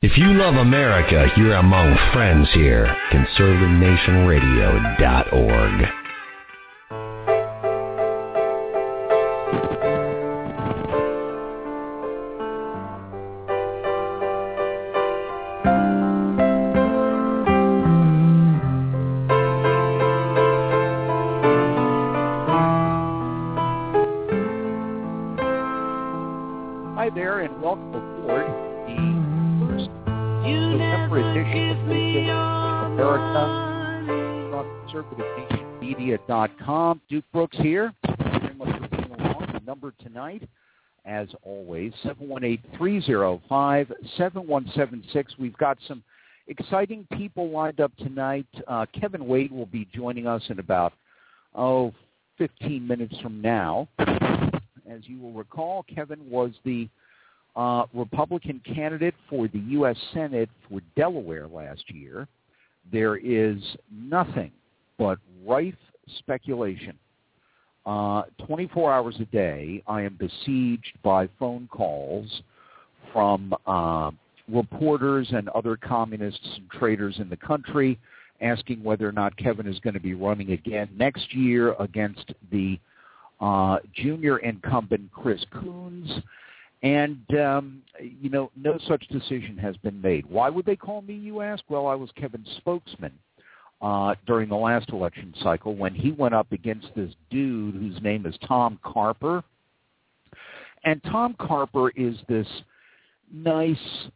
If you love America, you're among friends here. ConservativeNationRadio.org. Hi there, and welcome aboard the first November edition of Radio America from ConservativeNationMedia.com. Duke Brooks here. Thank you very much for being along. The number tonight, as always, 718-305-7176. We've got some exciting people lined up tonight. Kevin Wade will be joining us in about, 15 minutes from now. As you will recall, Kevin was the Republican candidate for the U.S. Senate for Delaware last year. There is nothing but rife speculation. 24 hours a day, I am besieged by phone calls from reporters and other communists and traders in the country asking whether or not Kevin is going to be running again next year against the junior incumbent Chris Coons, and, no such decision has been made. Why would they call me, you ask? Well, I was Kevin's spokesman during the last election cycle when he went up against this dude whose name is Tom Carper. And Tom Carper is this nice,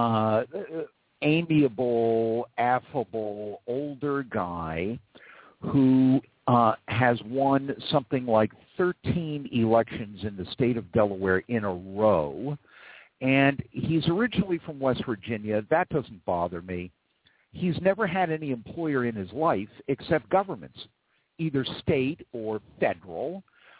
amiable, affable, older guy who has won something like 13 elections in the state of Delaware in a row. And he's originally from West Virginia. That doesn't bother me. He's never had any employer in his life except governments, either state or federal.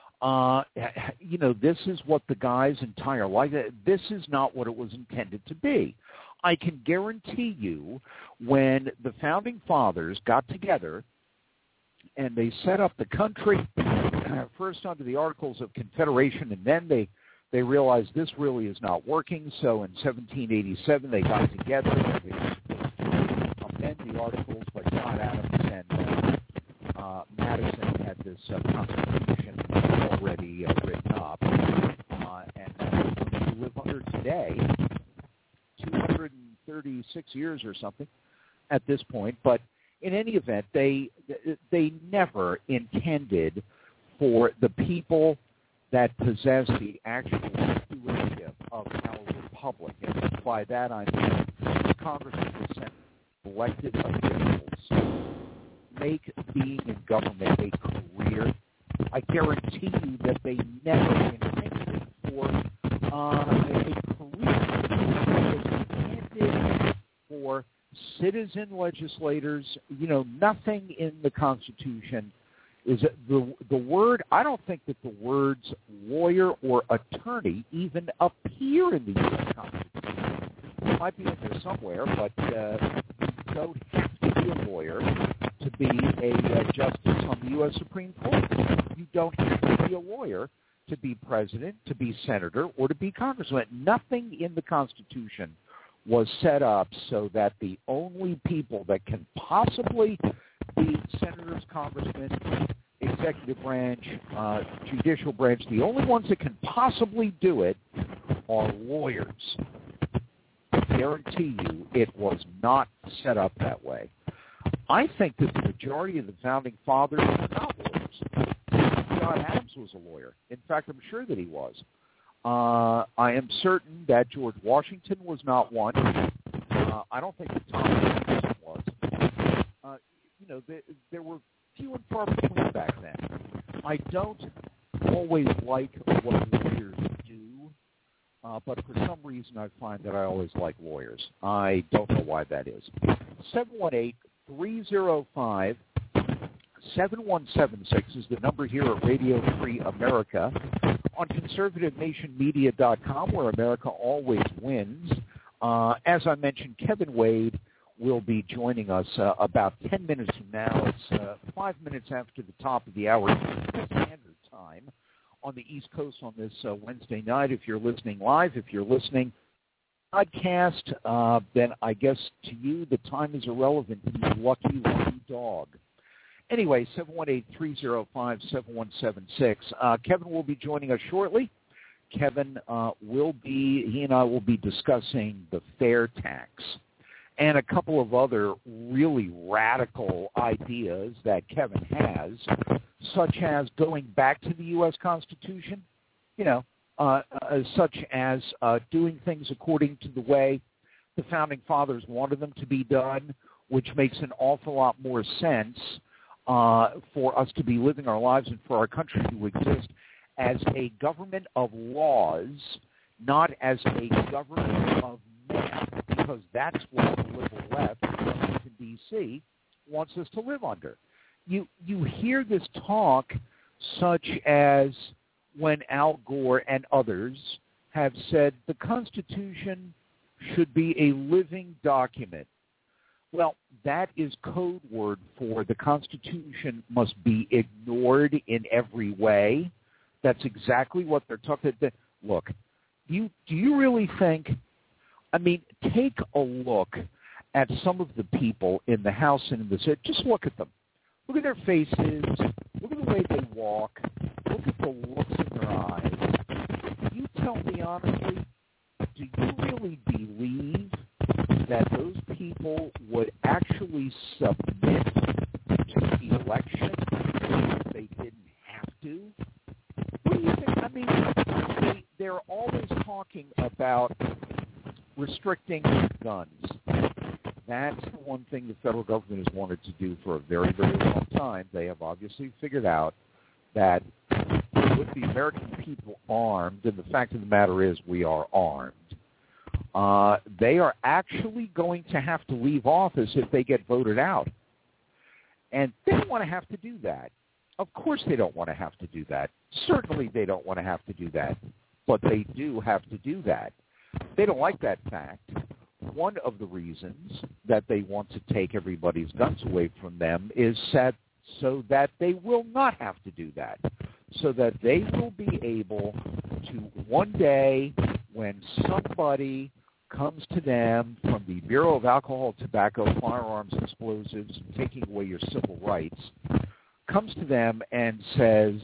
This is what the guy's entire life, this is not what it was intended to be. I can guarantee you when the Founding Fathers got together and they set up the country first under the Articles of Confederation, and then they realized this really is not working. So in 1787 they got together and they amend the Articles, but John Adams and Madison had this Constitution already written up, and we live under today, 236 years or something at this point. But in any event, they never intended for the people that possess the actual stewardship of our republic, and by that I mean Congressmen, the Senate, elected officials, make being in government a career. I guarantee you that they never intended for a career. It's intended for citizen legislators. Nothing in the Constitution is the word. I don't think that the words lawyer or attorney even appear in the U.S. Constitution. It might be in there somewhere, but you don't have to be a lawyer to be a justice on the U.S. Supreme Court. You don't have to be a lawyer to be president, to be senator, or to be congressman. Nothing in the Constitution was set up so that the only people that can possibly be senators, congressmen, executive branch, judicial branch, the only ones that can possibly do it are lawyers. I guarantee you it was not set up that way. I think that the majority of the Founding Fathers were not lawyers. John Adams was a lawyer. In fact, I'm sure that he was. I am certain that George Washington was not one. I don't think that Thomas Jefferson was. There were few and far between back then. I don't always like what lawyers do, but for some reason I find that I always like lawyers. I don't know why that is. 718-305-7176 is the number here at Radio Free America on ConservativeNationMedia.com, where America always wins. As I mentioned, Kevin Wade will be joining us about 10 minutes from now. It's 5 minutes after the top of the hour standard time on the East Coast on this Wednesday night. If you're listening live, if you're listening podcast, then I guess to you the time is irrelevant. You lucky dog. Anyway, 718-305-7176. Kevin will be joining us shortly. Kevin he and I will be discussing the fair tax and a couple of other really radical ideas that Kevin has, such as going back to the U.S. Constitution, such as doing things according to the way the Founding Fathers wanted them to be done, which makes an awful lot more sense for us to be living our lives and for our country to exist as a government of laws, not as a government of men, because that's what the liberal left in Washington, D.C. wants us to live under. You hear this talk such as when Al Gore and others have said the Constitution should be a living document. Well, that is code word for the Constitution must be ignored in every way. That's exactly what they're talking about. Look, do you really think, take a look at some of the people in the House and in the Senate. Just look at them. Look at their faces. Look at the way they walk. Look at the looks in their eyes. You tell me honestly, do you really believe that those people would actually submit to the election if they didn't have to? What do you think? They're always talking about restricting guns. That's the one thing the federal government has wanted to do for a very, very long time. They have obviously figured out that with the American people armed, and the fact of the matter is we are armed, they are actually going to have to leave office if they get voted out. And they don't want to have to do that. Of course they don't want to have to do that. Certainly they don't want to have to do that. But they do have to do that. They don't like that fact. One of the reasons that they want to take everybody's guns away from them is set so that they will not have to do that. So that they will be able to one day when somebody comes to them from the Bureau of Alcohol, Tobacco, Firearms, Explosives, taking away your civil rights, comes to them and says,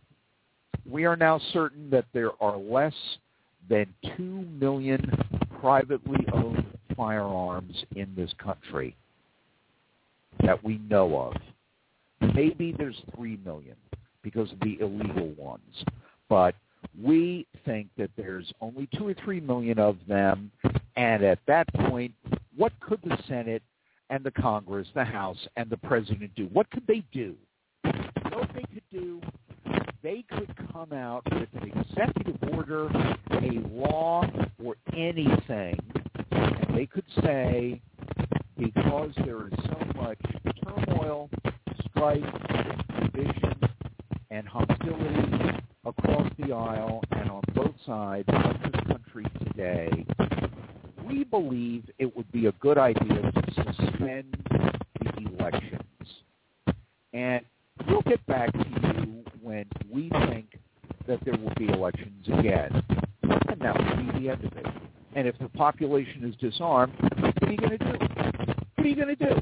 we are now certain that there are less than 2 million privately owned firearms in this country that we know of. Maybe there's 3 million because of the illegal ones. But we think that there's only 2 or 3 million of them. And at that point, what could the Senate and the Congress, the House, and the President do? What could they do? You know what they could do? They could come out with an executive order, a law, or anything, and they could say, because there is so much turmoil, strife, division, and hostility across the aisle and on both sides of this country today, we believe it would be a good idea to suspend the elections. And we'll get back to you when we think that there will be elections again. And that will be the end of it. And if the population is disarmed, what are you going to do? What are you going to do?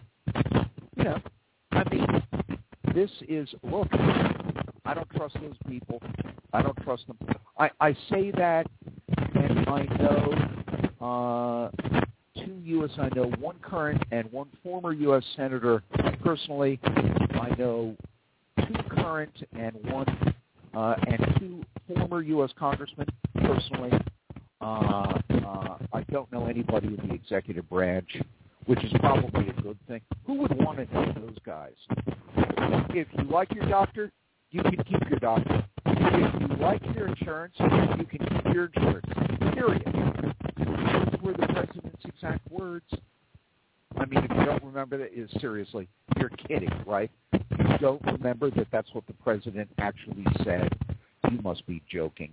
This is, look, I don't trust those people. I don't trust them. I say that, and I know I know one current and one former U.S. Senator personally. I know 2 current and 2 former U.S. Congressmen personally. I don't know anybody in the executive branch, which is probably a good thing. Who would want to know those guys? If you like your doctor, you can keep your doctor. If you like your insurance, you can keep your insurance. Period. Those were the president's exact words. If you don't remember that, seriously, you're kidding, right? You don't remember that that's what the president actually said. You must be joking.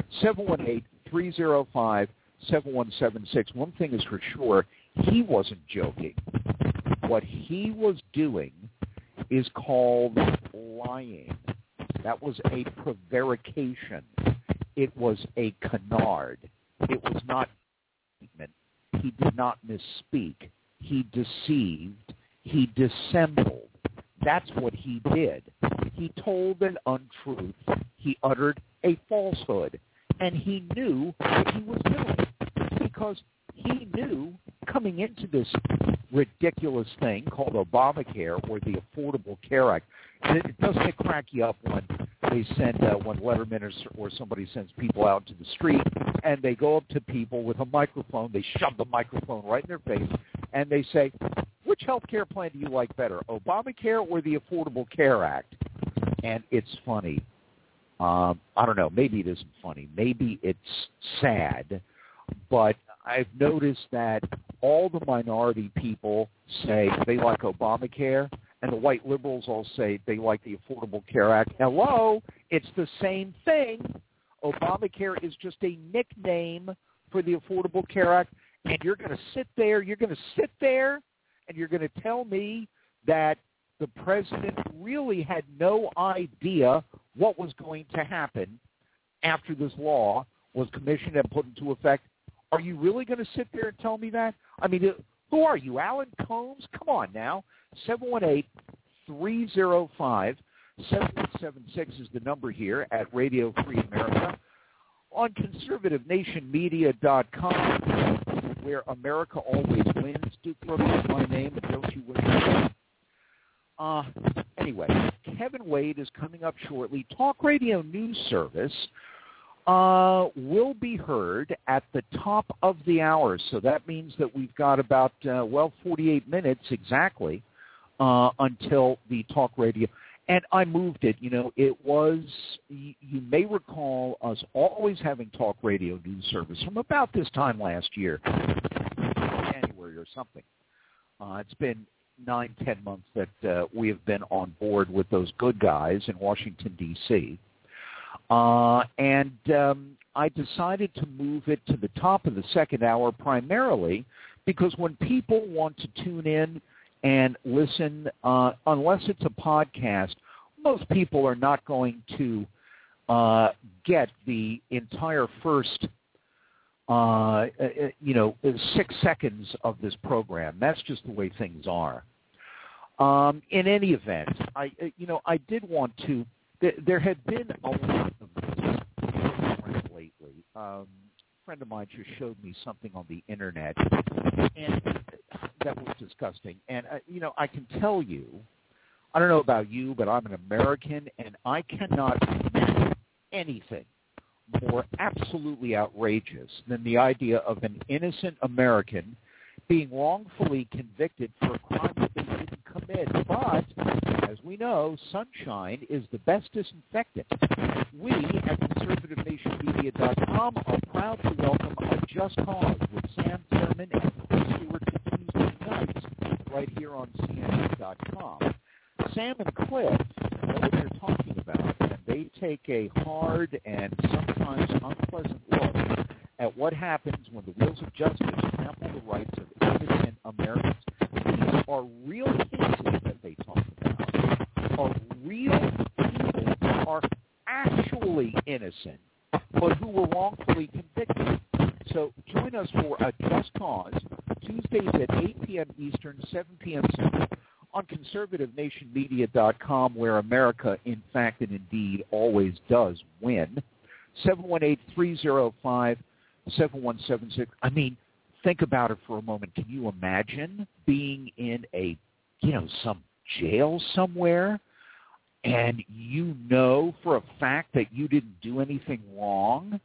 718-305-7176. One thing is for sure, he wasn't joking. What he was doing is called lying. That was a prevarication. It was a canard. It was not statement. he did not misspeak. He deceived. He dissembled. That's what he did. He told an untruth. He uttered a falsehood. And he knew what he was doing because he knew coming into this ridiculous thing called Obamacare or the Affordable Care Act. Doesn't it crack you up when they send, when Letterman or somebody sends people out to the street and they go up to people with a microphone, they shove the microphone right in their face, and they say, which health care plan do you like better, Obamacare or the Affordable Care Act? And it's funny. I don't know. Maybe it isn't funny. Maybe it's sad. But I've noticed that all the minority people say they like Obamacare, and the white liberals all say they like the Affordable Care Act. Hello, it's the same thing. Obamacare is just a nickname for the Affordable Care Act, and you're going to sit there, and you're going to tell me that the president really had no idea what was going to happen after this law was commissioned and put into effect. Are you really going to sit there and tell me that? I mean, who are you, Alan Combs? Come on now. 718-305-7176 is the number here at Radio Free America. On conservativenationmedia.com, where America always wins. Duke Brooks is my name, and don't you wish it? Anyway, Kevin Wade is coming up shortly. Talk Radio News Service will be heard at the top of the hour. So that means that we've got about, 48 minutes exactly until the talk radio. And I moved it. You know, it was, you may recall us always having talk radio news service from about this time last year, January or something. It's been 9-10 months that we have been on board with those good guys in Washington, D.C., and I decided to move it to the top of the second hour primarily because when people want to tune in and listen, unless it's a podcast, most people are not going to get the entire first 6 seconds of this program. That's just the way things are. In any event, I did want to. There had been a lot of this lately. A friend of mine just showed me something on the internet, and that was disgusting. And I can tell you, I don't know about you, but I'm an American, and I cannot imagine anything more absolutely outrageous than the idea of an innocent American being wrongfully convicted for a crime that they didn't commit. But, as we know, sunshine is the best disinfectant. We at ConservativeNationMedia.com are proud to welcome A Just Cause with Sam Thurman and Chris Stewart to Tuesday nights right here on CNN.com. Sam and Cliff know what they're talking about, and they take a hard and sometimes unpleasant look at what happens when the wheels of justice trample the rights of innocent Americans. These are real cases that they talk about, are real people who are actually innocent, but who were wrongfully convicted. So join us for A Just Cause, Tuesdays at 8 p.m. Eastern, 7 p.m. Central, on ConservativeNationMedia.com, where America, in fact and indeed, always does win. 718-305-7176. I mean, think about it for a moment. Can you imagine being in some jail somewhere, and you know for a fact that you didn't do anything wrong?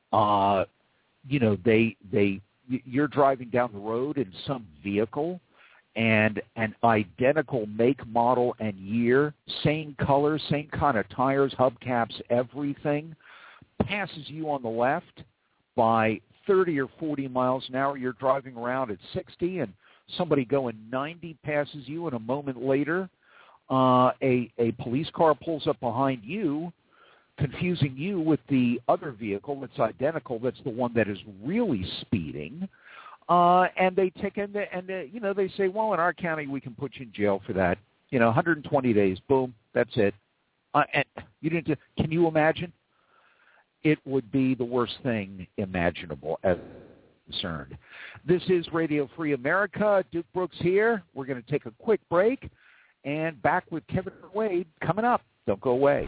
You're driving down the road in some vehicle, and an identical make, model, and year, same color, same kind of tires, hubcaps, everything, passes you on the left by 30 or 40 miles an hour. You're driving around at 60, and somebody going 90 passes you, and a moment later, a police car pulls up behind you, confusing you with the other vehicle that's identical, that's the one that is really speeding. And they take in they say, well, in our county we can put you in jail for that. 120 days, boom, that's it. And you didn't. Can you imagine? It would be the worst thing imaginable. As concerned. This is Radio Free America. Duke Brooks here. We're going to take a quick break, and back with Kevin Wade coming up. Don't go away.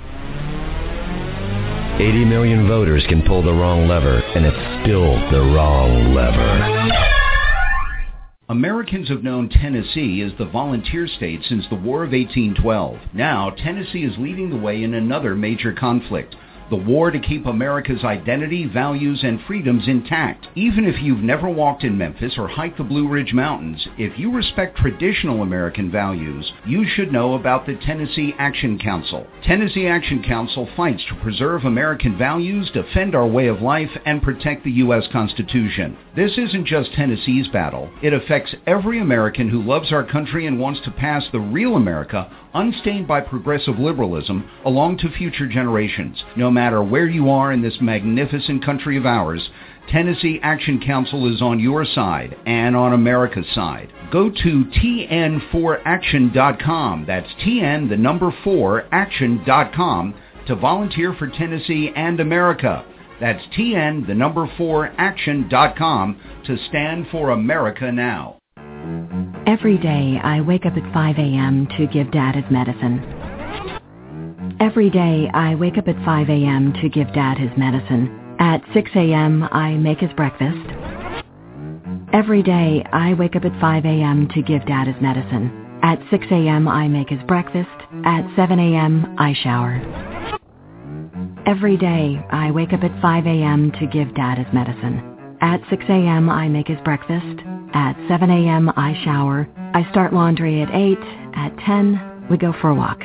80 million voters can pull the wrong lever, and it's still the wrong lever. Americans have known Tennessee as the volunteer state since the War of 1812. Now, Tennessee is leading the way in another major conflict, the war to keep America's identity, values, and freedoms intact. Even if you've never walked in Memphis or hiked the Blue Ridge Mountains, if you respect traditional American values, you should know about the Tennessee Action Council. Tennessee Action Council fights to preserve American values, defend our way of life, and protect the U.S. Constitution. This isn't just Tennessee's battle. It affects every American who loves our country and wants to pass the real America, unstained by progressive liberalism, along to future generations. No matter where you are in this magnificent country of ours, Tennessee Action Council is on your side and on America's side. Go to tn4action.com. That's TN, the number 4, action.com to volunteer for Tennessee and America. That's TN, the number 4, action.com to stand for America now. Every day I wake up at 5 a.m. to give Dad his medicine. Every day I wake up at 5 a.m. to give Dad his medicine. At 6 a.m. I make his breakfast. Every day I wake up at 5 a.m. to give Dad his medicine. At 6 a.m. I make his breakfast. At 7 a.m. I shower. Every day I wake up at 5 a.m. to give Dad his medicine. At 6 a.m. I make his breakfast. At 7 a.m. I shower. I start laundry at 8. At 10, we go for a walk.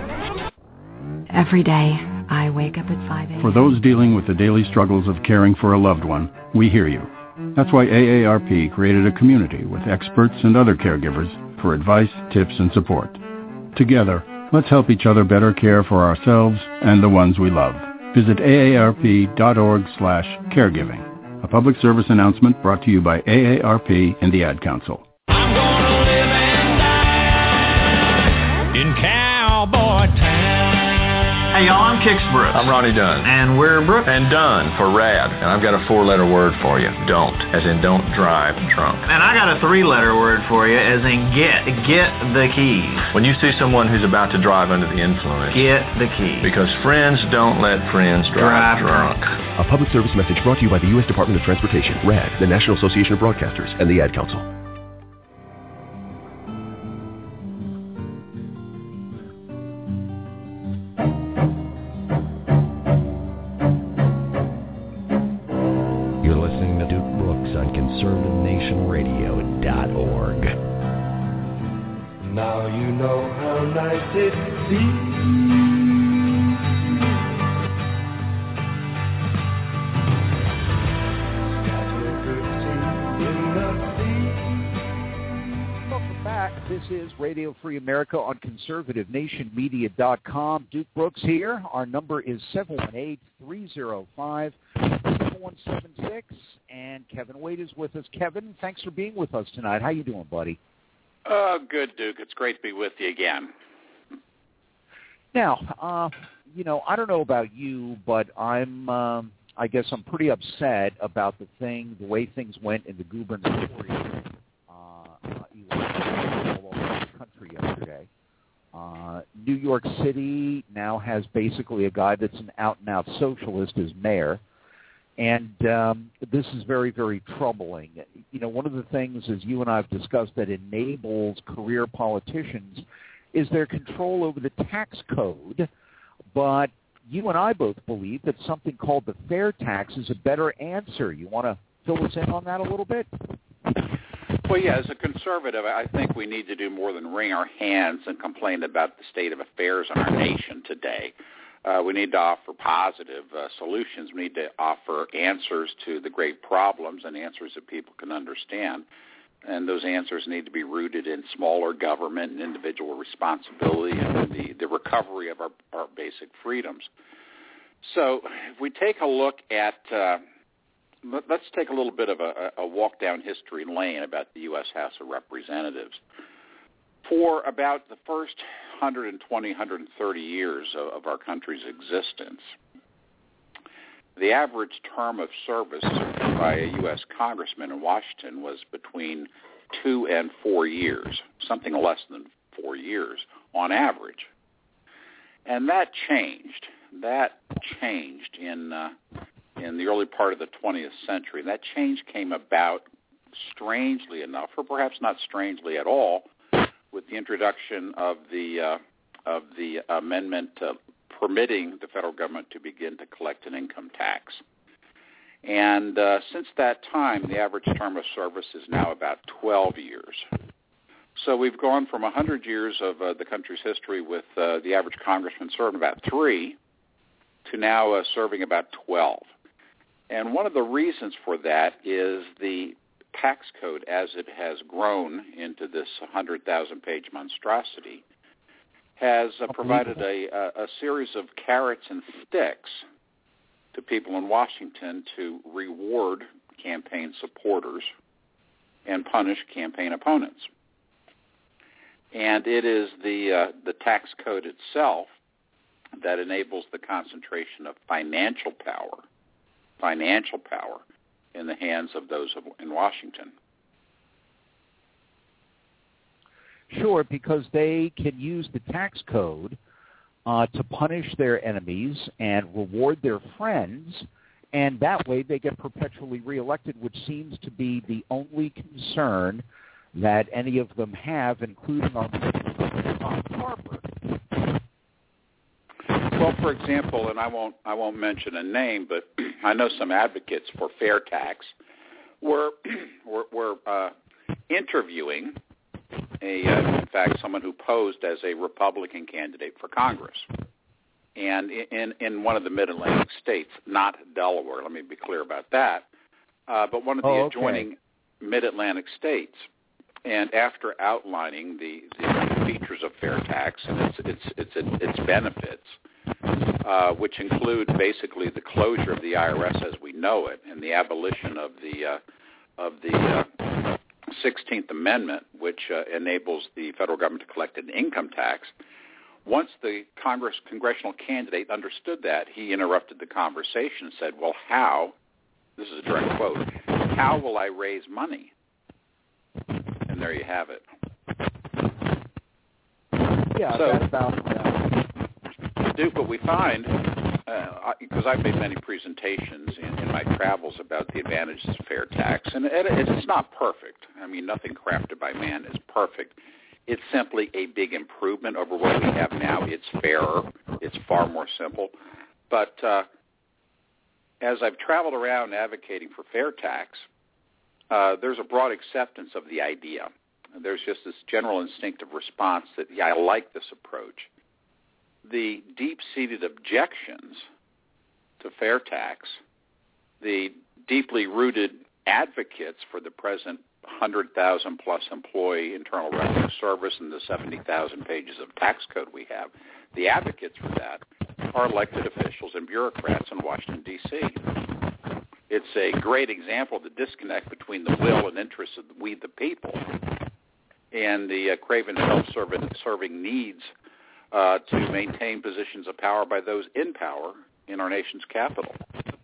Every day I wake up at 5 a.m. For those dealing with the daily struggles of caring for a loved one, we hear you. That's why AARP created a community with experts and other caregivers for advice, tips, and support. Together, let's help each other better care for ourselves and the ones we love. Visit aarp.org/caregiving. A public service announcement brought to you by AARP and the Ad Council. I'm gonna live and die in Cowboy Town. Hey y'all, I'm Kix Brooks. I'm Ronnie Dunn. And we're Brooks. And Dunn for rad. And I've got a 4-letter word for you. Don't. As in don't drive drunk. And I got a 3-letter word for you, as in get. Get the keys. When you see someone who's about to drive under the influence, get the keys. Because friends don't let friends drive drunk. A public service message brought to you by the U.S. Department of Transportation, RAD, the National Association of Broadcasters, and the Ad Council. You're listening to Duke Brooks on ConservativeNationRadio.org. Now you know how nice it seems. This is Radio Free America on ConservativeNationMedia.com. Duke Brooks here. Our number is 718-305-7176. And Kevin Wade is with us. Kevin, thanks for being with us tonight. How you doing, buddy? Good, Duke. It's great to be with you again. Now, I don't know about you, but I guess I'm pretty upset about the way things went in the gubernatorial election all over the country yesterday. New York City now has basically a guy that's an out-and-out socialist as mayor, and this is very, very troubling. One of the things, as you and I have discussed, that enables career politicians is their control over the tax code, but you and I both believe that something called the fair tax is a better answer. You want to fill us in on that a little bit? Well, yeah, as a conservative, I think we need to do more than wring our hands and complain about the state of affairs in our nation today. We need to offer positive solutions. We need to offer answers to the great problems and answers that people can understand. And those answers need to be rooted in smaller government and individual responsibility and the recovery of our basic freedoms. So if we take a look at let's take a little bit of a walk down history lane about the U.S. House of Representatives. For about the first 120, 130 years of our country's existence, the average term of service by a U.S. congressman in Washington was between 2 and 4 years, something less than 4 years on average. And that changed. That changed in the early part of the 20th century. That change came about, strangely enough, or perhaps not strangely at all, with the introduction of the amendment permitting the federal government to begin to collect an income tax. And since that time, the average term of service is now about 12 years. So we've gone from 100 years of the country's history with the average congressman serving about 3 to now serving about 12. And one of the reasons for that is the tax code, as it has grown into this 100,000-page monstrosity, has provided a series of carrots and sticks to people in Washington to reward campaign supporters and punish campaign opponents. And it is the tax code itself that enables the concentration of financial power in the hands of those in Washington. Sure, because they can use the tax code to punish their enemies and reward their friends, and that way they get perpetually reelected, which seems to be the only concern that any of them have, including our Tom Harper. Well, for example, and I won't mention a name, but I know some advocates for fair tax were interviewing in fact, someone who posed as a Republican candidate for Congress, and in one of the Mid-Atlantic states, not Delaware. Let me be clear about that, but one of the adjoining Mid-Atlantic states. And after outlining the features of fair tax and its benefits, which include basically the closure of the IRS as we know it and the abolition of the 16th Amendment, which enables the federal government to collect an income tax. Once the congressional candidate understood that, he interrupted the conversation and said, well, how, this is a direct quote, how will I raise money? And there you have it. Yeah, so, that's about Duke, what we find, because I've made many presentations in my travels about the advantages of fair tax, and it's not perfect. I mean, nothing crafted by man is perfect. It's simply a big improvement over what we have now. It's fairer. It's far more simple. But as I've traveled around advocating for fair tax, there's a broad acceptance of the idea. There's just this general instinctive response that, yeah, I like this approach. The deep-seated objections to fair tax, the deeply rooted advocates for the present 100,000-plus employee Internal Revenue Service and the 70,000 pages of tax code we have, the advocates for that are elected officials and bureaucrats in Washington, D.C. It's a great example of the disconnect between the will and interests of we the people and the craven self-serving needs to maintain positions of power by those in power in our nation's capital.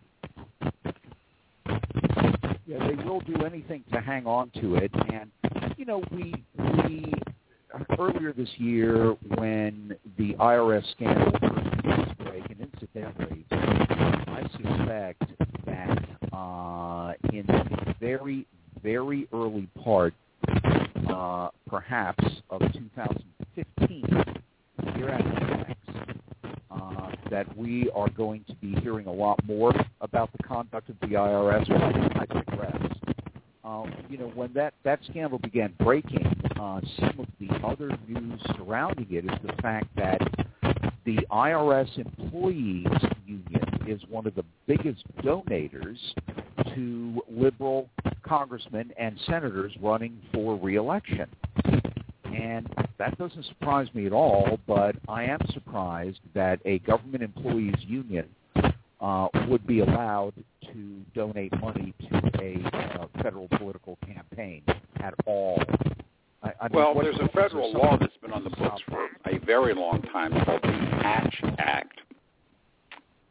Yeah, they will do anything to hang on to it. And, you know, we earlier this year when the IRS scandal first break, and incidentally, I suspect that in the very, very early part, perhaps, of 2015, year after next, that we are going to be hearing a lot more about the conduct of the IRS. Well, I digress. You know, when that scandal began breaking, some of the other news surrounding it is the fact that the IRS Employees Union is one of the biggest donators to liberal congressmen and senators running for re-election. And that doesn't surprise me at all, but I am surprised that a government employees union would be allowed to donate money to a federal political campaign at all. I mean, well, there's a federal law that's been on the books for a very long time called the Hatch Act.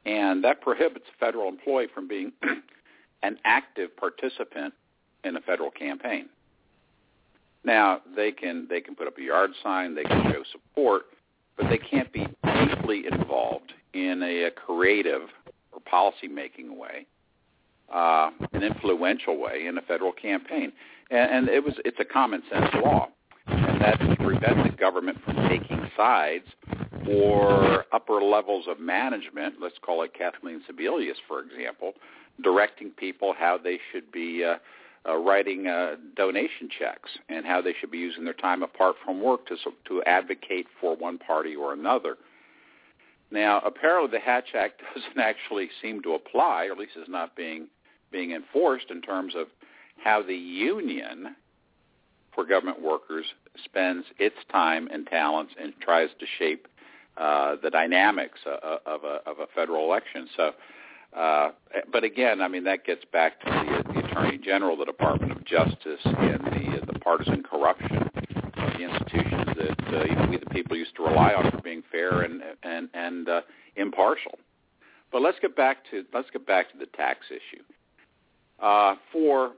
And that prohibits a federal employee from being an active participant in a federal campaign. Now, they can put up a yard sign, they can show support, but they can't be deeply involved in a creative or policy-making way, an influential way in a federal campaign. And it's a common-sense law, and that prevents the government from taking sides or upper levels of management, let's call it Kathleen Sebelius, for example, directing people how they should be writing donation checks and how they should be using their time apart from work to advocate for one party or another. Now, apparently the Hatch Act doesn't actually seem to apply, or at least is not being enforced in terms of how the union for government workers spends its time and talents and tries to shape the dynamics of a federal election. So, but again, I mean, that gets back to the Attorney General, the Department of Justice, and the partisan corruption of the institutions that we the people used to rely on for being fair and impartial. But let's get back to the tax issue. For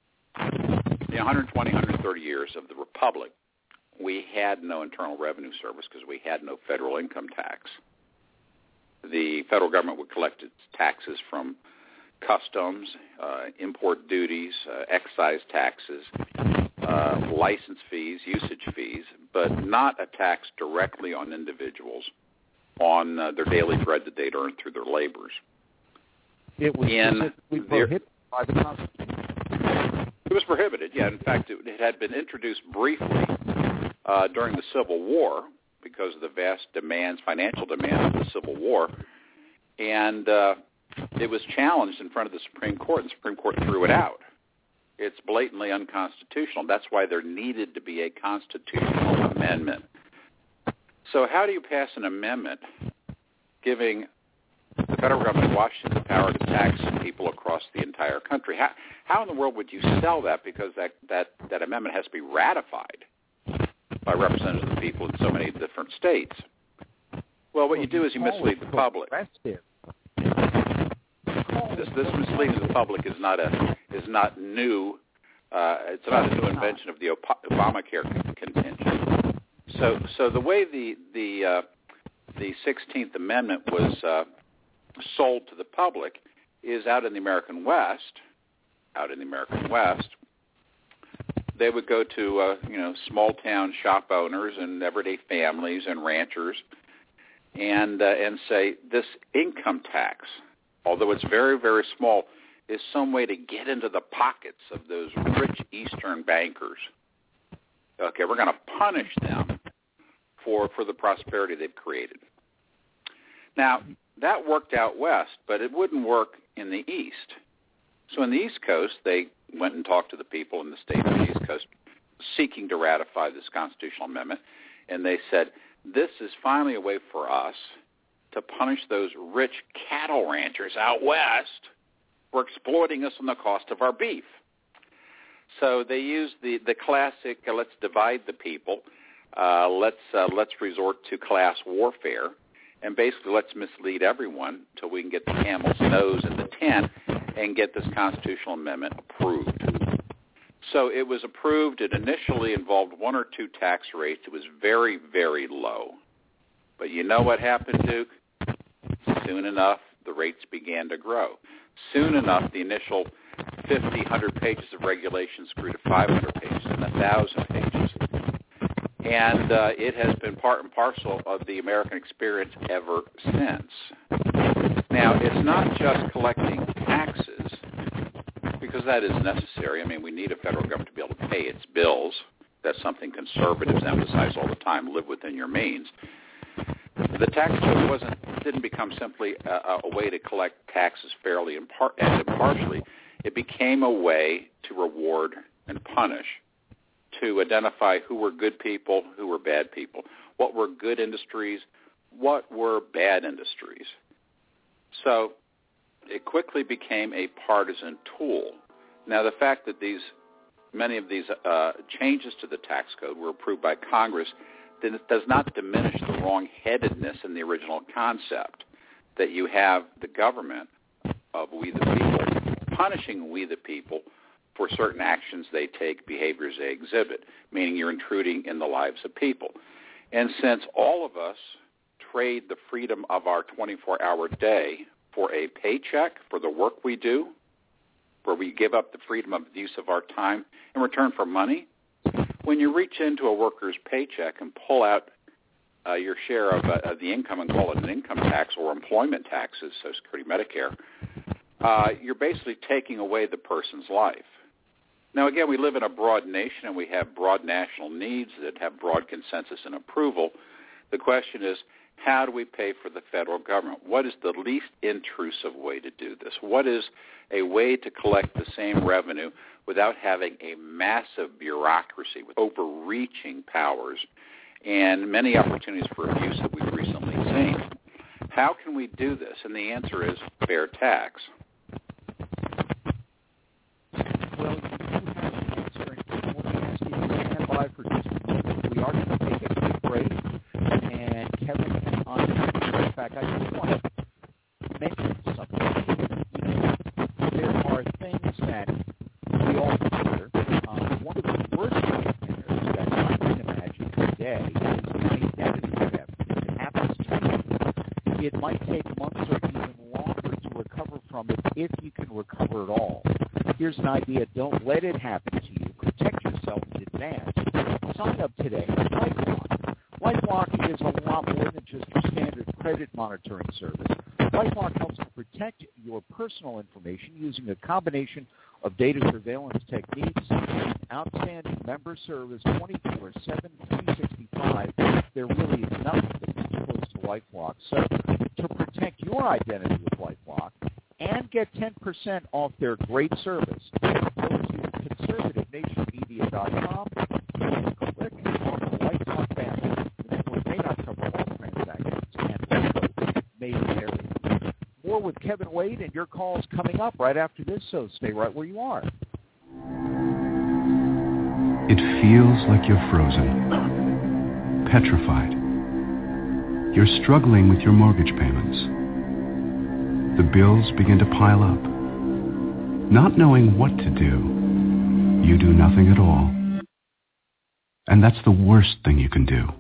120, 130 years of the Republic, we had no Internal Revenue Service because we had no federal income tax. The federal government would collect its taxes from customs, import duties, excise taxes, license fees, usage fees, but not a tax directly on individuals on their daily bread that they'd earned through their labors. It was prohibited by the Constitution. It was prohibited, yeah. In fact, it had been introduced briefly during the Civil War because of the vast financial demands of the Civil War, and it was challenged in front of the Supreme Court, and the Supreme Court threw it out. It's blatantly unconstitutional. That's why there needed to be a constitutional amendment. So how do you pass an amendment giving the federal government of Washington the power to tax people across the entire country? How in the world would you sell that? Because that amendment has to be ratified by representatives of the people in so many different states. Well, what you do is you mislead the public. This misleading the public is not new. It's not a new invention of the Obamacare contingent. So the way the 16th Amendment was sold to the public is out in the American West. They would go to small town shop owners and everyday families and ranchers, and say this income tax, although it's very, very small, is some way to get into the pockets of those rich Eastern bankers. Okay, we're going to punish them for the prosperity they've created. Now, that worked out west, but it wouldn't work in the East. So in the East Coast, they went and talked to the people in the states on the East Coast seeking to ratify this constitutional amendment, and they said, this is finally a way for us to punish those rich cattle ranchers out west for exploiting us on the cost of our beef. So they used the classic, let's divide the people, let's resort to class warfare, and basically let's mislead everyone till we can get the camel's nose in the tent and get this constitutional amendment approved. So it was approved. It initially involved one or two tax rates. It was very, very low. But you know what happened, Duke? Soon enough, the rates began to grow. Soon enough, the initial 50, 100 pages of regulations grew to 500 pages and 1,000 pages. And it has been part and parcel of the American experience ever since. Now, it's not just collecting taxes, because that is necessary. I mean, we need a federal government to be able to pay its bills. That's something conservatives emphasize all the time, live within your means. The tax code didn't become simply a way to collect taxes fairly and impartially. It became a way to reward and punish, to identify who were good people, who were bad people, what were good industries, what were bad industries. So it quickly became a partisan tool. Now, the fact that many of these changes to the tax code were approved by Congress does not diminish the wrong-headedness in the original concept. that you have the government of we the people punishing we the people for certain actions they take, behaviors they exhibit, meaning you're intruding in the lives of people. And since all of us trade the freedom of our 24-hour day for a paycheck for the work we do, where we give up the freedom of the use of our time in return for money, when you reach into a worker's paycheck and pull out your share of the income and call it an income tax or employment taxes, Social Security, Medicare, you're basically taking away the person's life. Now, again, we live in a broad nation and we have broad national needs that have broad consensus and approval. The question is, how do we pay for the federal government? What is the least intrusive way to do this? What is a way to collect the same revenue without having a massive bureaucracy with overreaching powers and many opportunities for abuse that we've recently seen? How can we do this? And the answer is fair tax. Well, you do have an answer, and let me ask you to stand by for just a moment. We are going to take a quick break, and Kevin and I will be right back. I just want to mention something. There are things that we all consider. One of the worst nightmares that I can imagine today is identity theft. It happens to you. It might take months or even longer to recover from it if you can recover at all. Here's an idea. Don't let it happen to you. Protect yourself in advance. Sign up today with LifeLock. LifeLock is a lot more than just your standard credit monitoring service. LifeLock helps to protect your personal information using a combination of data surveillance techniques and outstanding member service 24/7, 365. There really is nothing that comes close to LifeLock. So to protect your identity with LifeLock and get 10% off their great service, go to conservativenationmedia.com and click on the LifeLock banner. The network may not cover all transactions and also may vary. More with Kevin Wade and your calls coming up right after this, so stay right where you are. It feels like you're frozen, petrified. You're struggling with your mortgage payments. The bills begin to pile up. Not knowing what to do, you do nothing at all. And that's the worst thing you can do.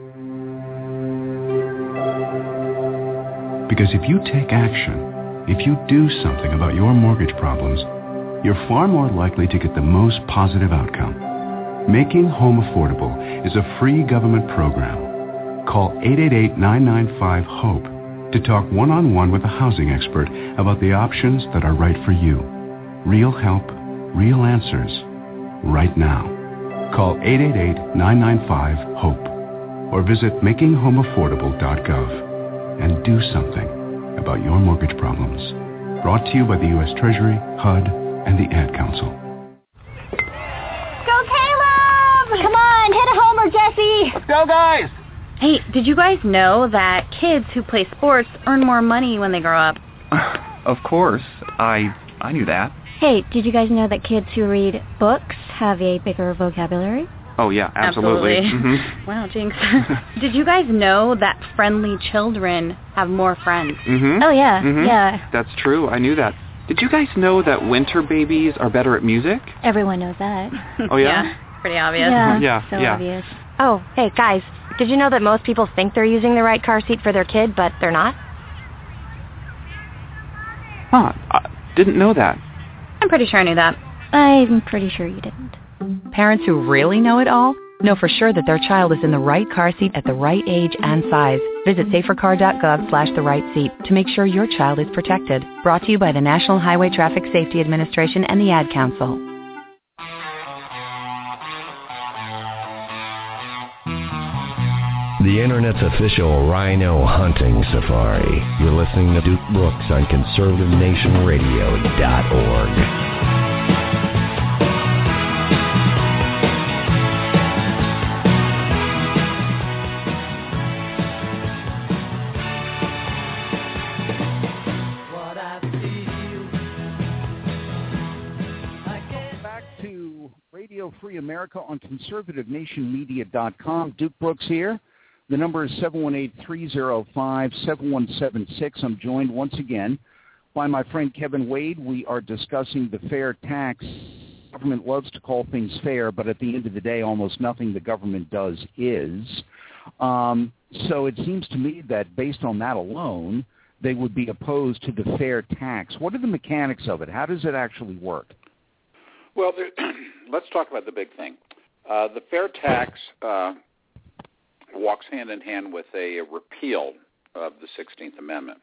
Because if you take action, if you do something about your mortgage problems, you're far more likely to get the most positive outcome. Making Home Affordable is a free government program. Call 888-995-HOPE to talk one-on-one with a housing expert about the options that are right for you. Real help, real answers, right now. Call 888-995-HOPE or visit makinghomeaffordable.gov and do something about your mortgage problems. Brought to you by the U.S. Treasury, HUD, and the Ad Council. Go Caleb! Come on, hit a homer, Jesse! Let's go, guys! Hey, did you guys know that kids who play sports earn more money when they grow up? Of course. I knew that. Hey, did you guys know that kids who read books have a bigger vocabulary? Oh, yeah, absolutely. Mm-hmm. Wow, Jinx. Did you guys know that friendly children have more friends? Mm-hmm. Oh, yeah, yeah. That's true. I knew that. Did you guys know that winter babies are better at music? Everyone knows that. Oh, yeah? Yeah, pretty obvious. Yeah, so obvious. Oh, hey, guys, did you know that most people think they're using the right car seat for their kid, but they're not? Huh, I didn't know that. I'm pretty sure I knew that. I'm pretty sure you didn't. Parents who really know it all know for sure that their child is in the right car seat at the right age and size. Visit safercar.gov/the-right-seat to make sure your child is protected. Brought to you by the National Highway Traffic Safety Administration and the Ad Council. The Internet's official rhino hunting safari. You're listening to Duke Brooks on conservativenationradio.org. Free America on conservativenationmedia.com. Duke Brooks here The number is 718-305-7176. I'm joined once again by my friend Kevin Wade. We are discussing the fair tax. The government loves to call things fair, but at the end of the day, almost nothing the government does is. So it seems to me that based on that alone, they would be opposed to the fair tax. What are the mechanics of it? How does it actually work? Well, let's talk about the big thing. The fair tax walks hand in hand with a repeal of the 16th Amendment.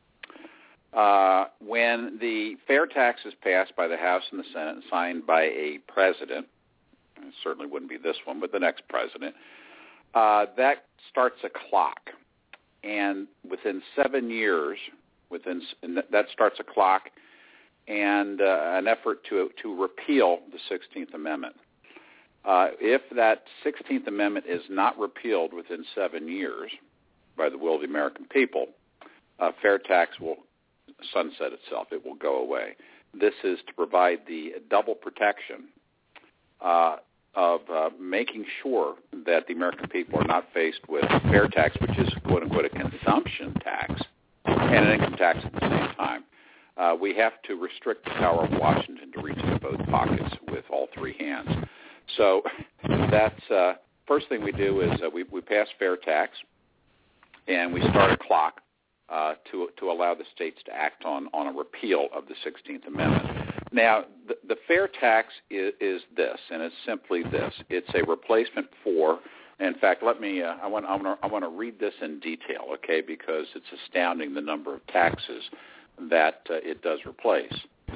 When the fair tax is passed by the House and the Senate and signed by a president, it certainly wouldn't be this one, but the next president, that starts a clock. And within 7 years, that starts a clock and an effort to repeal the 16th Amendment. If that 16th Amendment is not repealed within 7 years by the will of the American people, fair tax will sunset itself. It will go away. This is to provide the double protection of making sure that the American people are not faced with fair tax, which is, quote-unquote, a consumption tax, and an income tax at the same time. We have to restrict the power of Washington to reach into both pockets with all three hands. So that's first thing we do is we pass fair tax, and we start a clock to allow the states to act on a repeal of the 16th Amendment. Now, the fair tax is this, and it's simply this. It's a replacement for. In fact, let me. I want to read this in detail, okay? Because it's astounding the number of taxes that it does replace.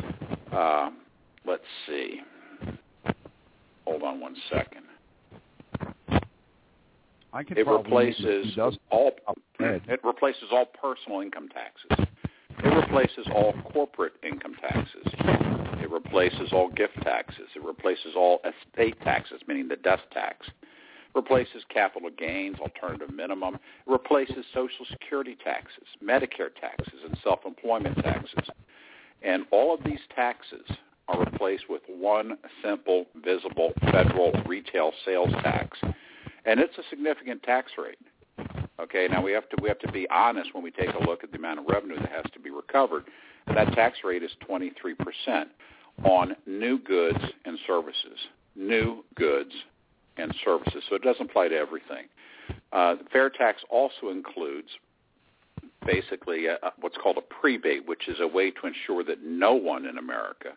Let's see. Hold on one second. It replaces all personal income taxes. It replaces all corporate income taxes. It replaces all gift taxes. It replaces all estate taxes, meaning the death tax. It replaces capital gains, alternative minimum. It replaces Social Security taxes, Medicare taxes, and self-employment taxes. And all of these taxes are replaced with one simple, visible federal retail sales tax. And it's a significant tax rate. Okay, now we have to be honest when we take a look at the amount of revenue that has to be recovered. And that tax rate is 23% on new goods and services. New goods and services. So it doesn't apply to everything. The fair tax also includes basically what's called a prebate, which is a way to ensure that no one in America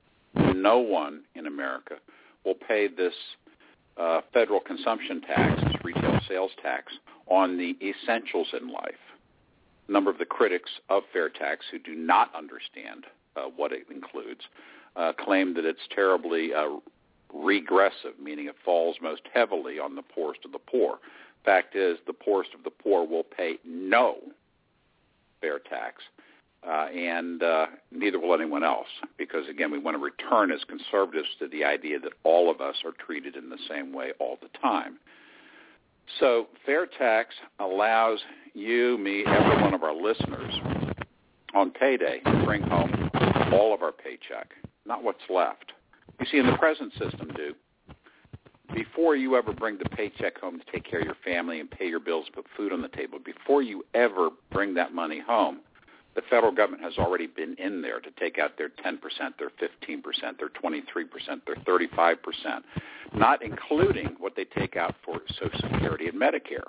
will pay this federal consumption tax, this retail sales tax, on the essentials in life. A number of the critics of fair tax who do not understand what it includes claim that it's terribly regressive, meaning it falls most heavily on the poorest of the poor. Fact is, the poorest of the poor will pay no fair tax, and neither will anyone else, because, again, we want to return as conservatives to the idea that all of us are treated in the same way all the time. So fair tax allows you, me, every one of our listeners on payday to bring home all of our paycheck, not what's left. You see, in the present system, Duke, before you ever bring the paycheck home to take care of your family and pay your bills, put food on the table, before you ever bring that money home, the federal government has already been in there to take out their 10%, their 15%, their 23%, their 35%, not including what they take out for Social Security and Medicare.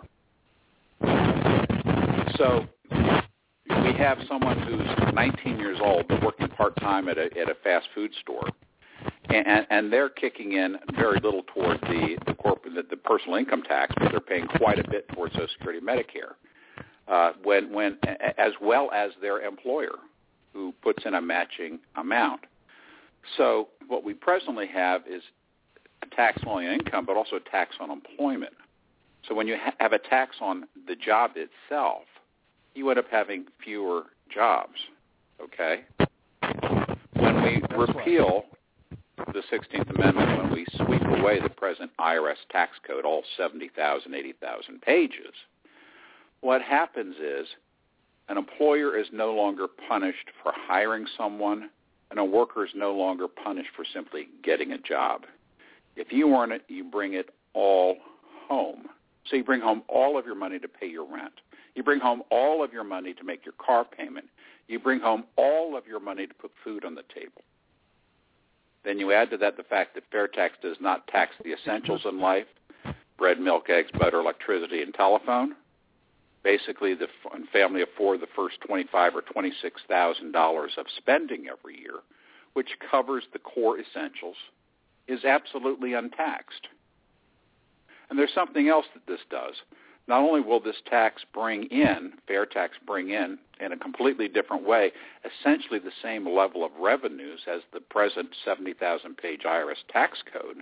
So we have someone who's 19 years old but working part-time at a fast food store, and they're kicking in very little toward the personal income tax, but they're paying quite a bit towards Social Security and Medicare. When as well as their employer, who puts in a matching amount. So what we presently have is a tax only on income, but also a tax on employment. So when you have a tax on the job itself, you end up having fewer jobs. Okay. When we repeal the 16th Amendment, when we sweep away the present IRS tax code, all 70,000, 80,000 pages, what happens is an employer is no longer punished for hiring someone, and a worker is no longer punished for simply getting a job. If you earn it, you bring it all home. So you bring home all of your money to pay your rent. You bring home all of your money to make your car payment. You bring home all of your money to put food on the table. Then you add to that the fact that fair tax does not tax the essentials in life, bread, milk, eggs, butter, electricity, and telephone. Basically, the family of four, the first $25,000 or $26,000 of spending every year, which covers the core essentials, is absolutely untaxed. And there's something else that this does. Not only will this tax bring in, fair tax bring in a completely different way, essentially the same level of revenues as the present 70,000-page IRS tax code,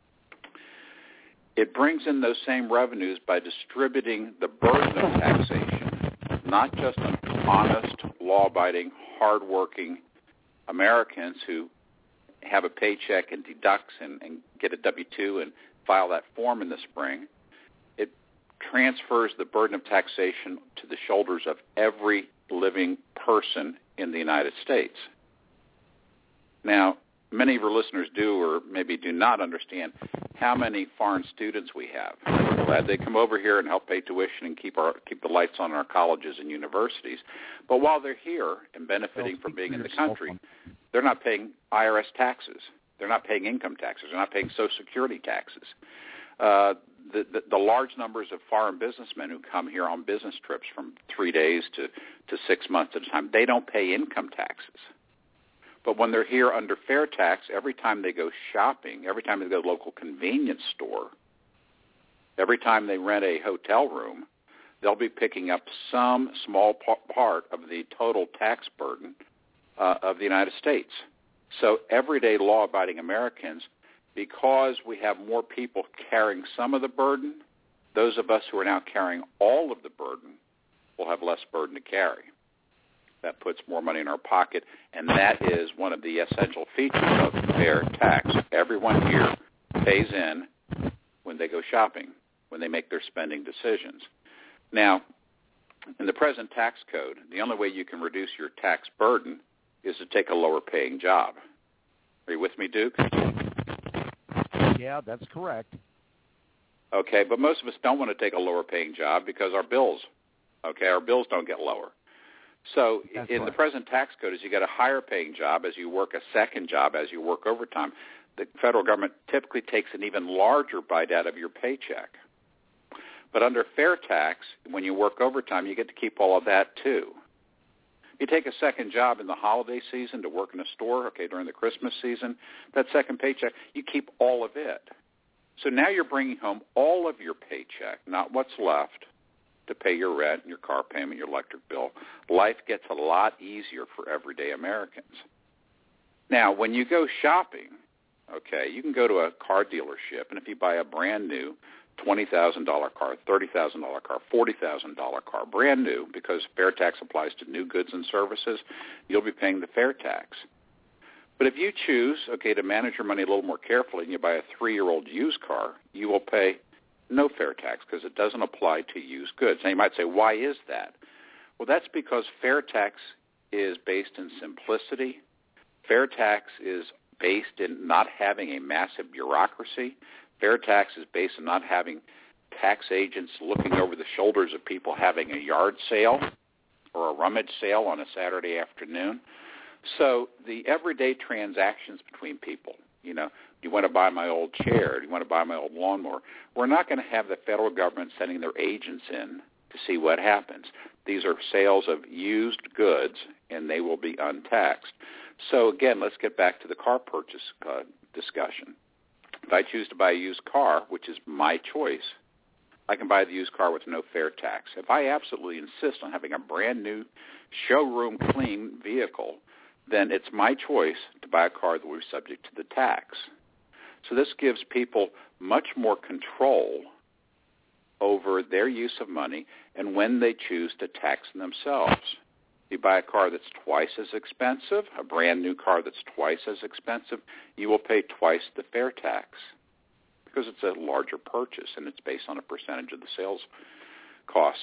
it brings in those same revenues by distributing the burden of taxation, not just on honest, law-abiding, hard-working Americans who have a paycheck and deducts and get a W-2 and file that form in the spring. It transfers the burden of taxation to the shoulders of every living person in the United States. Now, many of your listeners do or maybe do not understand how many foreign students we have. We're glad they come over here and help pay tuition and keep the lights on in our colleges and universities. But while they're here and benefiting from being in the country, they're not paying IRS taxes. They're not paying income taxes. They're not paying Social Security taxes. The large numbers of foreign businessmen who come here on business trips from 3 days to 6 months at a time, they don't pay income taxes. But when they're here under fair tax, every time they go shopping, every time they go to a local convenience store, every time they rent a hotel room, they'll be picking up some small part of the total tax burden of the United States. So everyday law-abiding Americans, because we have more people carrying some of the burden, those of us who are now carrying all of the burden will have less burden to carry. That puts more money in our pocket, and that is one of the essential features of fair tax. Everyone here pays in when they go shopping, when they make their spending decisions. Now, in the present tax code, the only way you can reduce your tax burden is to take a lower-paying job. Are you with me, Duke? Yeah, that's correct. Okay, but most of us don't want to take a lower-paying job because our bills don't get lower. So in the present tax code, as you get a higher-paying job, as you work a second job, as you work overtime, the federal government typically takes an even larger bite out of your paycheck. But under fair tax, when you work overtime, you get to keep all of that too. You take a second job in the holiday season to work in a store, during the Christmas season, that second paycheck, you keep all of it. So now you're bringing home all of your paycheck, not what's left, to pay your rent, your car payment, your electric bill. Life gets a lot easier for everyday Americans. Now, when you go shopping, you can go to a car dealership, and if you buy a brand new $20,000 car, $30,000 car, $40,000 car, brand new, because fair tax applies to new goods and services, you'll be paying the fair tax. But if you choose, to manage your money a little more carefully and you buy a 3-year-old used car, you will pay no fair tax because it doesn't apply to used goods. Now you might say, why is that? Well, that's because fair tax is based in simplicity. Fair tax is based in not having a massive bureaucracy. Fair tax is based on not having tax agents looking over the shoulders of people having a yard sale or a rummage sale on a Saturday afternoon. So the everyday transactions between people, you want to buy my old chair, do you want to buy my old lawnmower, we're not going to have the federal government sending their agents in to see what happens. These are sales of used goods, and they will be untaxed. So again, let's get back to the car purchase discussion. If I choose to buy a used car, which is my choice, I can buy the used car with no fair tax. If I absolutely insist on having a brand new showroom clean vehicle, then it's my choice to buy a car that will be subject to the tax. So this gives people much more control over their use of money and when they choose to tax themselves. You buy a car that's twice as expensive, a brand new car that's twice as expensive, you will pay twice the fair tax because it's a larger purchase and it's based on a percentage of the sales cost.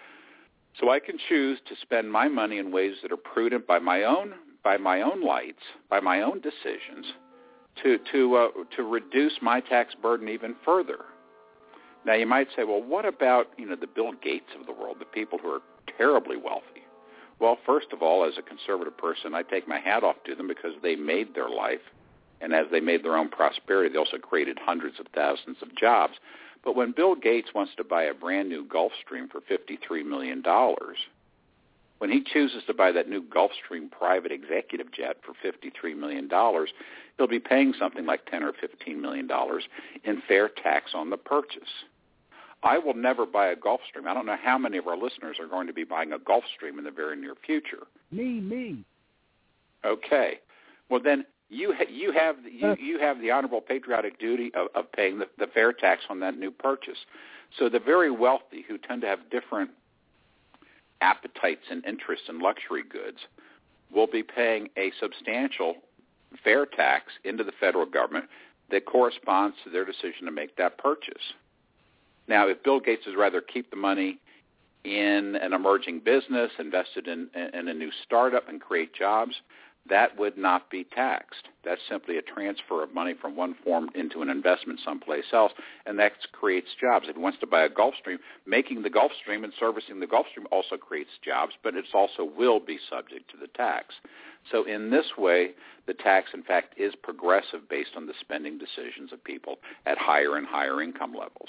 So I can choose to spend my money in ways that are prudent by my own lights, by my own decisions, to reduce my tax burden even further. Now, you might say, well, what about, the Bill Gates of the world, the people who are terribly wealthy? Well, first of all, as a conservative person, I take my hat off to them because they made their life, and as they made their own prosperity, they also created hundreds of thousands of jobs. But when Bill Gates wants to buy a brand-new Gulfstream for $53 million, when he chooses to buy that new Gulfstream private executive jet for $53 million, he'll be paying something like $10 or $15 million in fair tax on the purchase. I will never buy a Gulfstream. I don't know how many of our listeners are going to be buying a Gulfstream in the very near future. Me. Okay. Well, then you have the honorable patriotic duty of paying the fair tax on that new purchase. So the very wealthy, who tend to have different appetites and interests in luxury goods, will be paying a substantial fair tax into the federal government that corresponds to their decision to make that purchase. Now, if Bill Gates would rather keep the money in an emerging business, invested in a new startup and create jobs, that would not be taxed. That's simply a transfer of money from one form into an investment someplace else, and that creates jobs. If he wants to buy a Gulfstream, making the Gulfstream and servicing the Gulfstream also creates jobs, but it also will be subject to the tax. So in this way, the tax, in fact, is progressive based on the spending decisions of people at higher and higher income levels.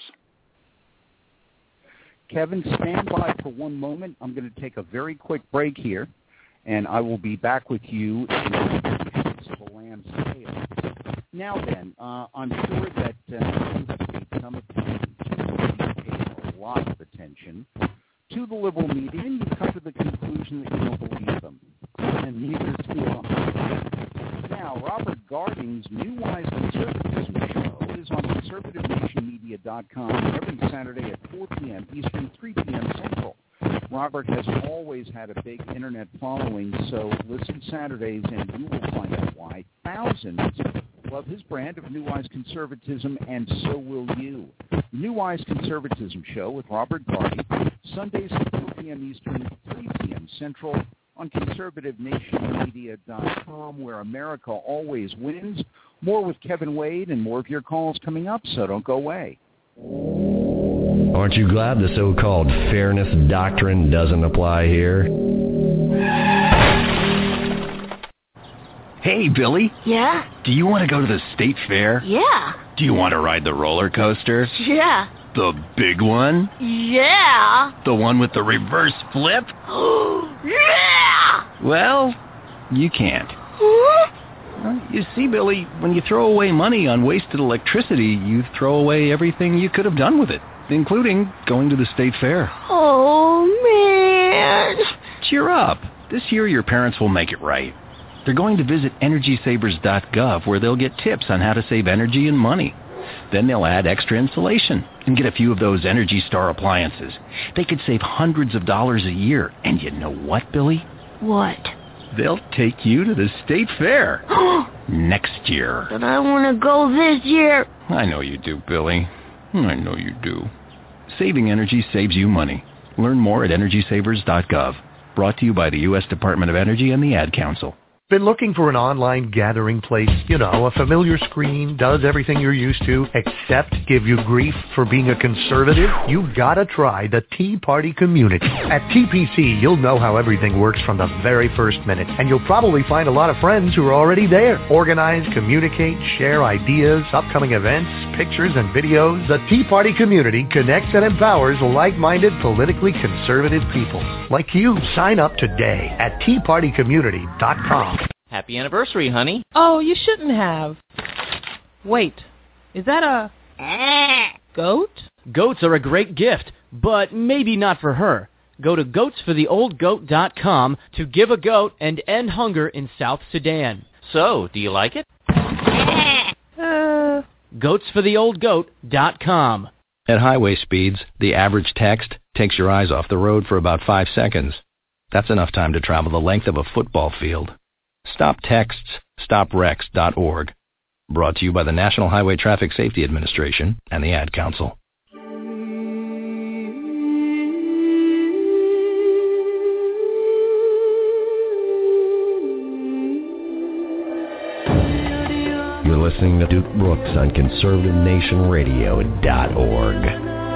Kevin, stand by for one moment. I'm going to take a very quick break here, and I will be back with you in the Lamb's Tale. Now then, I'm sure that you have paid some attention, a lot of attention, to the liberal media, and you've come to the conclusion that you don't believe them. And neither do I. Now, Robert Garding's New Wise Conservatism show is on conservativenationmedia.com every Saturday at 4 p.m. Eastern, 3 p.m. Central. Robert has always had a big internet following, so listen Saturdays and you will find out why. Thousands love his brand of New Wise Conservatism, and so will you. New Wise Conservatism Show with Robert Garding, Sundays at 4 p.m. Eastern, 3 p.m. Central, on conservativenationmedia.com, where America always wins. More with Kevin Wade and more of your calls coming up, so don't go away. Aren't you glad the so-called fairness doctrine doesn't apply here? Hey, Billy. Yeah? Do you want to go to the state fair? Yeah. Do you want to ride the roller coaster? Yeah. The big one? Yeah. The one with the reverse flip? Yeah. Well, you can't. Huh? You see, Billy, when you throw away money on wasted electricity, you throw away everything you could have done with it, including going to the state fair. Oh, man. Cheer up. This year your parents will make it right. They're going to visit EnergySavers.gov, where they'll get tips on how to save energy and money. Then they'll add extra insulation and get a few of those Energy Star appliances. They could save hundreds of dollars a year. And you know what, Billy? What? They'll take you to the state fair next year. But I want to go this year. I know you do, Billy. I know you do. Saving energy saves you money. Learn more at EnergySavers.gov. Brought to you by the U.S. Department of Energy and the Ad Council. Been looking for an online gathering place? You know, a familiar screen, does everything you're used to, except give you grief for being a conservative? You gotta try the Tea Party community. At TPC, you'll know how everything works from the very first minute, and you'll probably find a lot of friends who are already there. Organize, communicate, share ideas, upcoming events, pictures, and videos. The Tea Party community connects and empowers like-minded, politically conservative people. Like you, sign up today at teapartycommunity.com. Happy anniversary, honey. Oh, you shouldn't have. Wait, is that a goat? Goats are a great gift, but maybe not for her. Go to goatsfortheoldgoat.com to give a goat and end hunger in South Sudan. So, do you like it? Goatsfortheoldgoat.com. At highway speeds, the average text takes your eyes off the road for about 5 seconds. That's enough time to travel the length of a football field. Stop texts, stopwrecks.org. Brought to you by the National Highway Traffic Safety Administration and the Ad Council. You're listening to Duke Brooks on ConservativeNationRadio.org.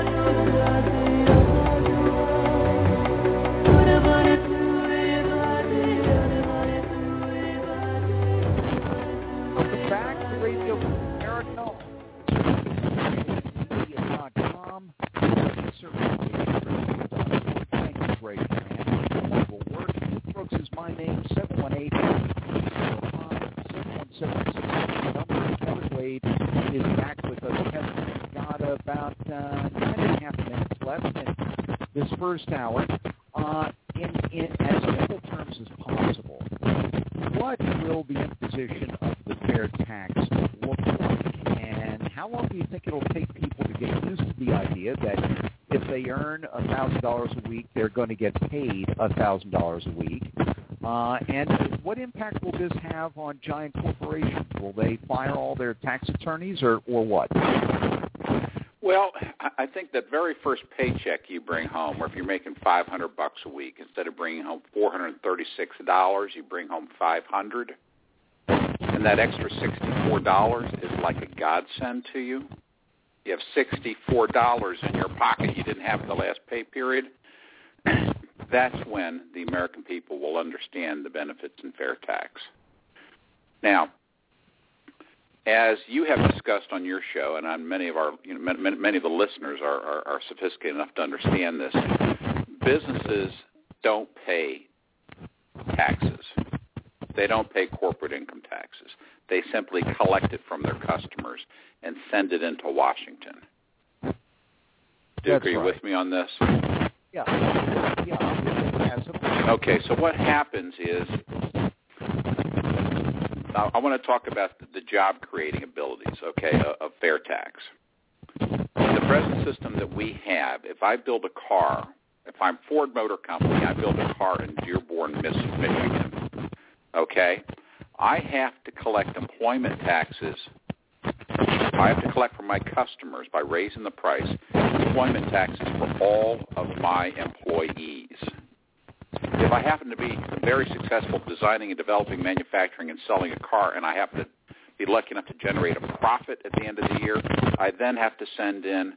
first hour, in as simple terms as possible, what will the imposition of the fair tax look like, and how long do you think it'll take people to get used to the idea that if they earn $1,000 a week, they're going to get paid $1,000 a week? And what impact will this have on giant corporations? Will they fire all their tax attorneys, or what? Well, I think that very first paycheck you bring home, or if you're making $500 a week, instead of bringing home $436, you bring home $500, and that extra $64 is like a godsend to you. You have $64 in your pocket you didn't have in the last pay period. That's when the American people will understand the benefits in fair tax. Now, as you have discussed on your show, and on many of our, many of the listeners are sophisticated enough to understand this, businesses don't pay taxes. They don't pay corporate income taxes. They simply collect it from their customers and send it into Washington. Duke, are you with me on this? Yeah. Okay, so what happens is, I want to talk about the job-creating abilities, of fair tax. The present system that we have, if I build a car, if I'm Ford Motor Company, I build a car in Dearborn, Michigan, I have to collect employment taxes. I have to collect from my customers by raising the price, employment taxes for all of my employees. If I happen to be very successful designing and developing, manufacturing, and selling a car, and I happen to be lucky enough to generate a profit at the end of the year, I then have to send in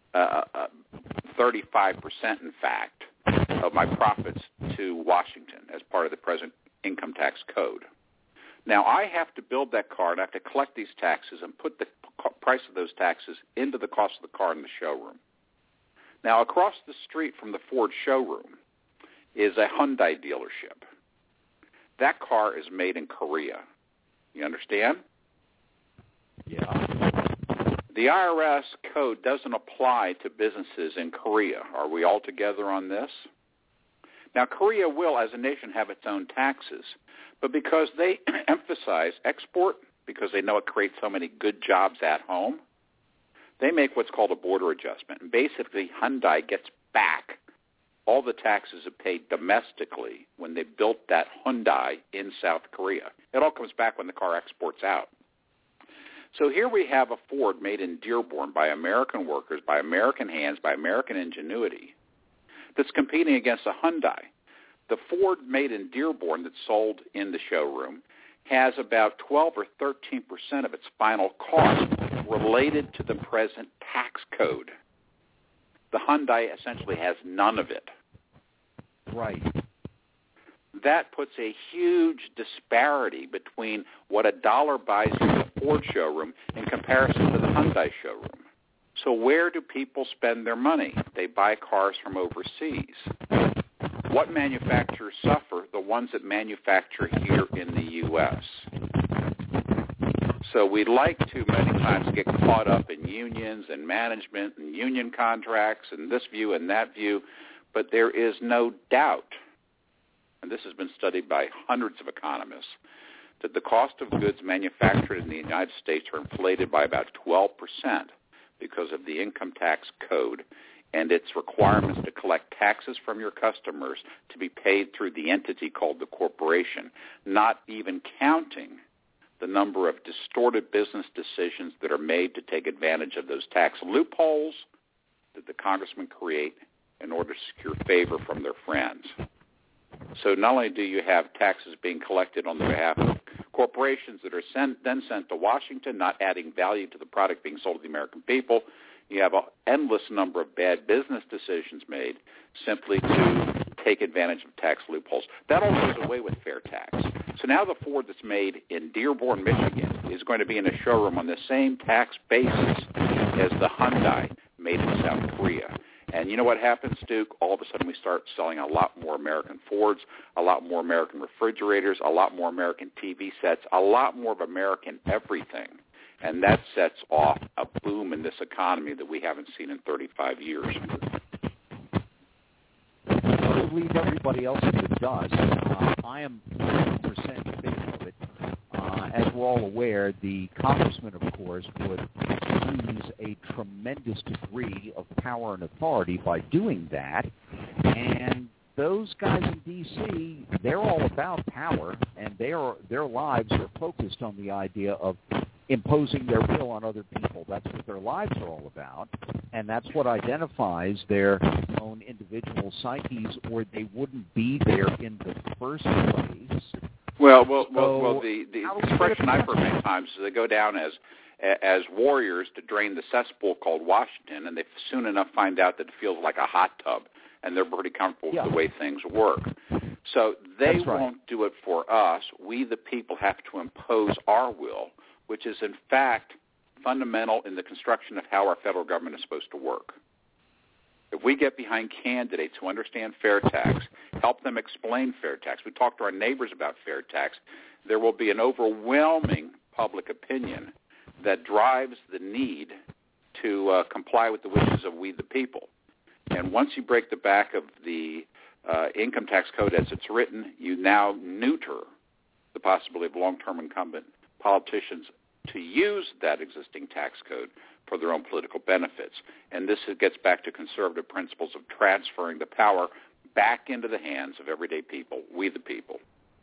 35%, in fact, of my profits to Washington as part of the present income tax code. Now, I have to build that car, and I have to collect these taxes and put the price of those taxes into the cost of the car in the showroom. Now, across the street from the Ford showroom is a Hyundai dealership. That car is made in Korea. You understand? Yeah. The IRS code doesn't apply to businesses in Korea. Are we all together on this? Now, Korea will, as a nation, have its own taxes, but because they emphasize export, because they know it creates so many good jobs at home, they make what's called a border adjustment. And basically, Hyundai gets back all the taxes it paid domestically when they built that Hyundai in South Korea. It all comes back when the car exports out. So here we have a Ford made in Dearborn by American workers, by American hands, by American ingenuity, that's competing against a Hyundai. The Ford made in Dearborn that's sold in the showroom has about 12 or 13% of its final cost related to the present tax code. The Hyundai essentially has none of it. Right. That puts a huge disparity between what a dollar buys you at the Ford showroom in comparison to the Hyundai showroom. So where do people spend their money? They buy cars from overseas. What manufacturers suffer? The ones that manufacture here in the U.S. So we like to many times get caught up in unions and management and union contracts and this view and that view, but there is no doubt, and this has been studied by hundreds of economists, that the cost of goods manufactured in the United States are inflated by about 12% because of the income tax code and its requirements to collect taxes from your customers to be paid through the entity called the corporation, not even counting the number of distorted business decisions that are made to take advantage of those tax loopholes that the congressmen create in order to secure favor from their friends. So not only do you have taxes being collected on the behalf of corporations that are then sent to Washington, not adding value to the product being sold to the American people, you have an endless number of bad business decisions made simply to take advantage of tax loopholes. That all goes away with fair tax. So now the Ford that's made in Dearborn, Michigan, is going to be in a showroom on the same tax basis as the Hyundai made in South Korea. And you know what happens, Duke? All of a sudden we start selling a lot more American Fords, a lot more American refrigerators, a lot more American TV sets, a lot more of American everything. And that sets off a boom in this economy that we haven't seen in 35 years. leave everybody else in the dust. I am 100% in favor of it. As we're all aware, the congressman, of course, would lose a tremendous degree of power and authority by doing that. And those guys in D.C., they're all about power, and their lives are focused on the idea of imposing their will on other people. That's what their lives are all about, and that's what identifies their own individual psyches, or they wouldn't be there in the first place. Well, the expression I've heard many times is they go down as warriors to drain the cesspool called Washington, and they soon enough find out that it feels like a hot tub, and they're pretty comfortable with the way things work. So they won't do it for us. We, the people, have to impose our will, which is, in fact, fundamental in the construction of how our federal government is supposed to work. If we get behind candidates who understand fair tax, help them explain fair tax, we talk to our neighbors about fair tax, there will be an overwhelming public opinion that drives the need to comply with the wishes of we the people. And once you break the back of the income tax code as it's written, you now neuter the possibility of long-term incumbent politicians to use that existing tax code for their own political benefits. And this gets back to conservative principles of transferring the power back into the hands of everyday people, we the people.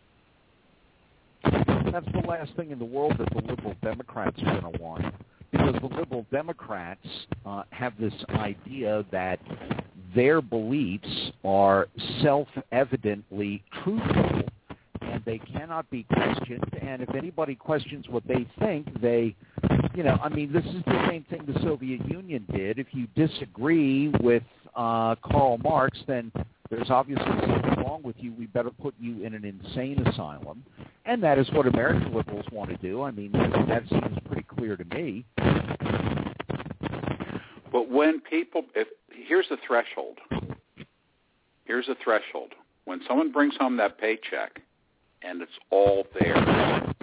That's the last thing in the world that the liberal Democrats are going to want, because the liberal Democrats have this idea that their beliefs are self-evidently truthful, and they cannot be questioned. And if anybody questions what they think, this is the same thing the Soviet Union did. If you disagree with Karl Marx, then there's obviously something wrong with you. We better put you in an insane asylum. And that is what American liberals want to do. I mean, that seems pretty clear to me. But when people, here's the threshold. Here's the threshold. When someone brings home that paycheck and it's all there,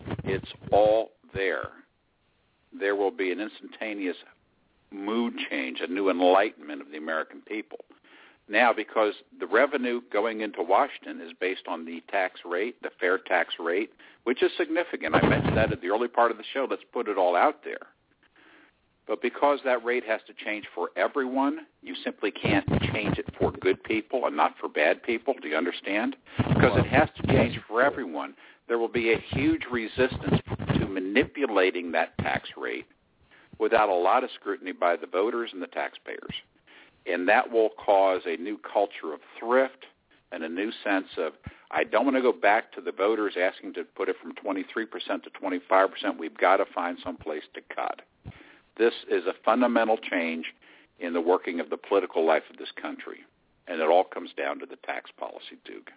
there will be an instantaneous mood change, a new enlightenment of the American people. Now, because the revenue going into Washington is based on the tax rate, the fair tax rate, which is significant. I mentioned that at the early part of the show. Let's put it all out there. But because that rate has to change for everyone, you simply can't change it for good people and not for bad people. Do you understand? Because it has to change for everyone. There will be a huge resistance to manipulating that tax rate without a lot of scrutiny by the voters and the taxpayers. And that will cause a new culture of thrift and a new sense of, I don't want to go back to the voters asking to put it from 23% to 25%. We've got to find some place to cut. This is a fundamental change in the working of the political life of this country. And it all comes down to the tax policy, Duke.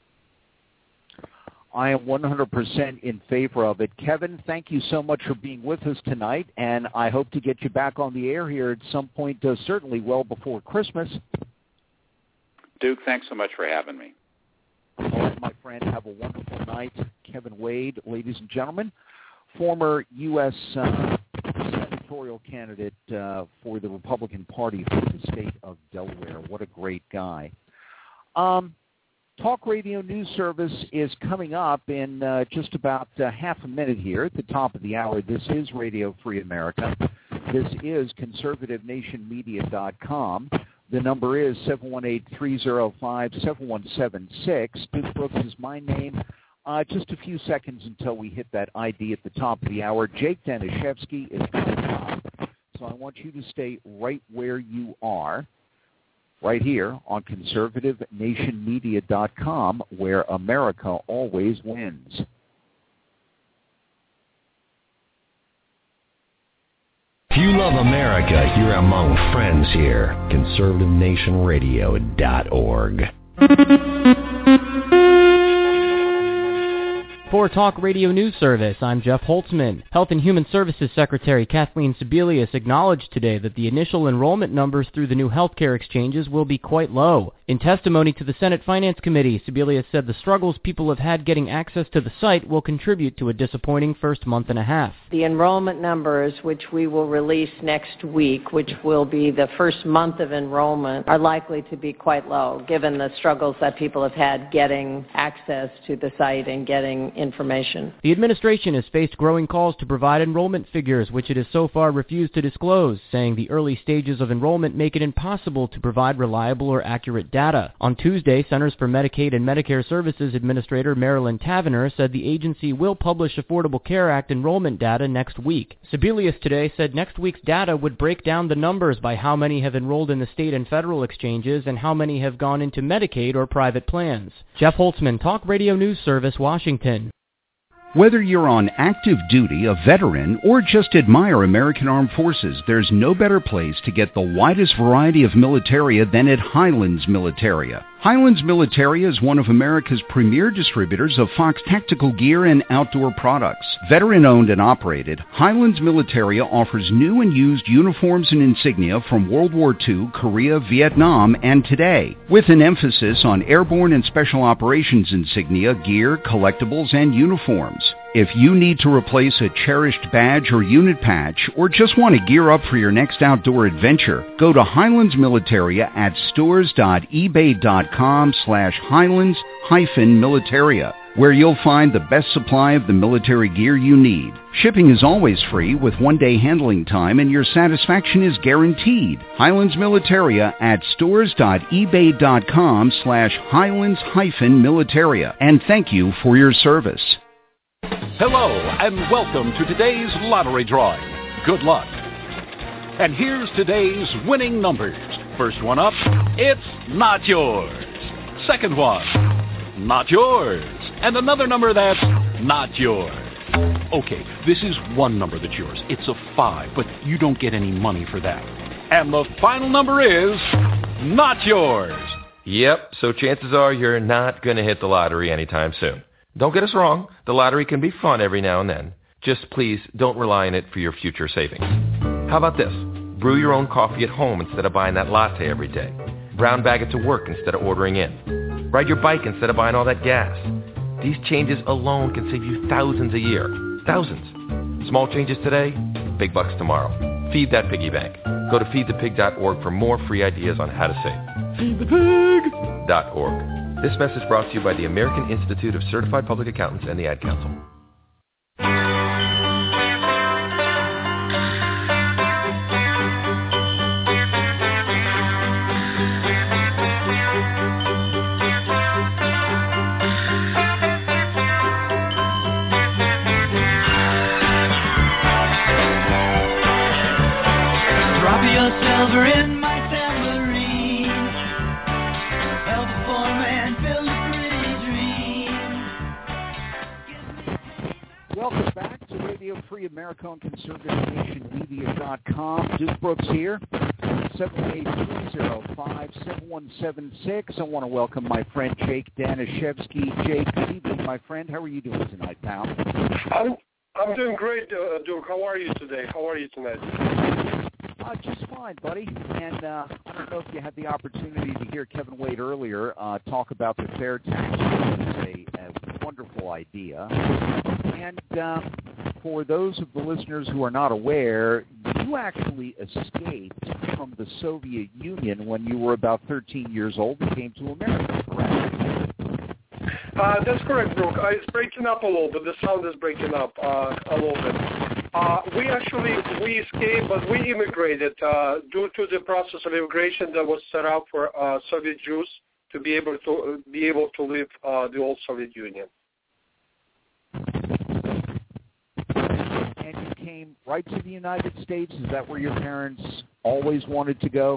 I am 100% in favor of it. Kevin, thank you so much for being with us tonight, and I hope to get you back on the air here at some point, certainly well before Christmas. Duke, thanks so much for having me. All right, my friend, have a wonderful night. Kevin Wade, ladies and gentlemen, former U.S. senatorial candidate for the Republican Party for the state of Delaware. What a great guy. Talk Radio News Service is coming up in just about half a minute here at the top of the hour. This is Radio Free America. This is conservativenationmedia.com. The number is 718-305-7176. Duke Brooks is my name. Just a few seconds until we hit that ID at the top of the hour. Jake Danishevsky is coming up. So I want you to stay right where you are, right here on conservativenationmedia.com, where America always wins. If you love America, you're among friends here. conservativenationradio.org. For Talk Radio News Service, I'm Jeff Holtzman. Health and Human Services Secretary Kathleen Sebelius acknowledged today that the initial enrollment numbers through the new healthcare exchanges will be quite low. In testimony to the Senate Finance Committee, Sebelius said the struggles people have had getting access to the site will contribute to a disappointing first month and a half. The enrollment numbers, which we will release next week, which will be the first month of enrollment, are likely to be quite low, given the struggles that people have had getting access to the site and getting information. The administration has faced growing calls to provide enrollment figures, which it has so far refused to disclose, saying the early stages of enrollment make it impossible to provide reliable or accurate data. On Tuesday, Centers for Medicaid and Medicare Services Administrator Marilyn Tavenner said the agency will publish Affordable Care Act enrollment data next week. Sebelius today said next week's data would break down the numbers by how many have enrolled in the state and federal exchanges and how many have gone into Medicaid or private plans. Jeff Holtzman, Talk Radio News Service, Washington. Whether you're on active duty, a veteran, or just admire American Armed Forces, there's no better place to get the widest variety of militaria than at Highlands Militaria. Highlands Militaria is one of America's premier distributors of Fox tactical gear and outdoor products. Veteran-owned and operated, Highlands Militaria offers new and used uniforms and insignia from World War II, Korea, Vietnam, and today, with an emphasis on airborne and special operations insignia, gear, collectibles, and uniforms. If you need to replace a cherished badge or unit patch, or just want to gear up for your next outdoor adventure, go to Highlands Militaria at stores.ebay.com/Highlands-Militaria, where you'll find the best supply of the military gear you need. Shipping is always free with one-day handling time, and your satisfaction is guaranteed. Highlands Militaria at stores.ebay.com/Highlands-Militaria. And thank you for your service. Hello, and welcome to today's lottery drawing. Good luck. And here's today's winning numbers. First one up, it's not yours. Second one, not yours. And another number that's not yours. Okay, this is one number that's yours. It's a 5, but you don't get any money for that. And the final number is not yours. Yep, so chances are you're not going to hit the lottery anytime soon. Don't get us wrong, the lottery can be fun every now and then. Just please don't rely on it for your future savings. How about this? Brew your own coffee at home instead of buying that latte every day. Brown bag it to work instead of ordering in. Ride your bike instead of buying all that gas. These changes alone can save you thousands a year. Thousands. Small changes today, big bucks tomorrow. Feed that piggy bank. Go to feedthepig.org for more free ideas on how to save. Feedthepig.org. This message brought to you by the American Institute of Certified Public Accountants and the Ad Council. Drop your silver in my tambourine. Help a poor man build a pretty dream. Welcome back to Radio Free America on Conservative Nation Media.com. Duke Brooks here, 783-05-7176. I want to welcome my friend Jake Danishevsky. Jake, good evening, my friend. How are you doing tonight, pal? I'm doing great, Duke. How are you today? How are you tonight? Just fine, buddy. And I don't know if you had the opportunity to hear Kevin Wade earlier talk about the fair tax. It's a wonderful idea. And for those of the listeners who are not aware, you actually escaped from the Soviet Union when you were about 13 years old and came to America, correct? That's correct, Brooke. It's breaking up a little bit. The sound is breaking up a little bit. We escaped, but we immigrated due to the process of immigration that was set up for Soviet Jews to be able to leave the old Soviet Union. And you came right to the United States? Is that where your parents always wanted to go?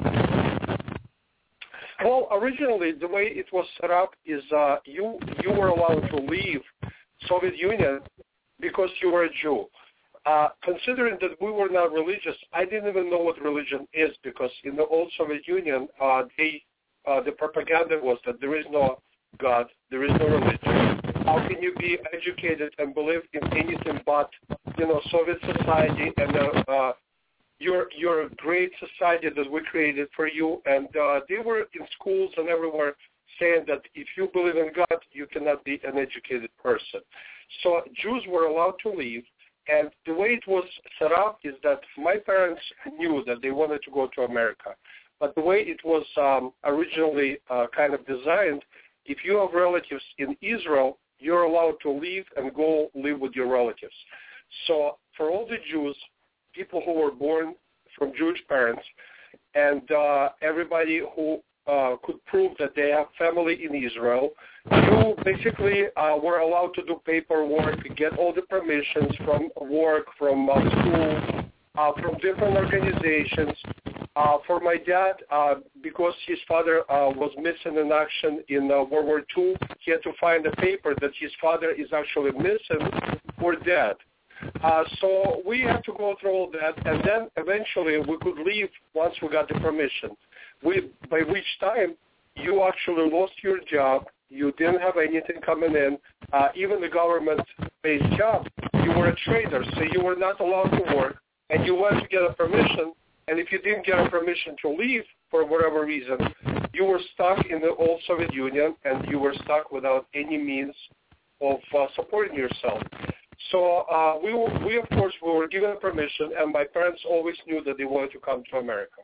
Well, originally, the way it was set up is you were allowed to leave Soviet Union because you were a Jew. Considering that we were not religious, I didn't even know what religion is because in the old Soviet Union, the propaganda was that there is no God, there is no religion. How can you be educated and believe in anything but, Soviet society and your great society that we created for you? And they were in schools and everywhere saying that if you believe in God, you cannot be an educated person. So Jews were allowed to leave. And the way it was set up is that my parents knew that they wanted to go to America. But the way it was originally kind of designed, if you have relatives in Israel, you're allowed to leave and go live with your relatives. So for all the Jews, people who were born from Jewish parents, and everybody who could prove that they have family in Israel, you basically were allowed to do paperwork, get all the permissions from work, from school, from different organizations. For my dad, because his father was missing in action in World War II, he had to find a paper that his father is actually missing or dead. So we had to go through all that, and then eventually we could leave once we got the permission. By which time you actually lost your job, you didn't have anything coming in, even the government-based job, you were a trader, so you were not allowed to work, and you went to get a permission, and if you didn't get a permission to leave for whatever reason, you were stuck in the old Soviet Union, and you were stuck without any means of supporting yourself. So we of course, we were given permission, and my parents always knew that they wanted to come to America.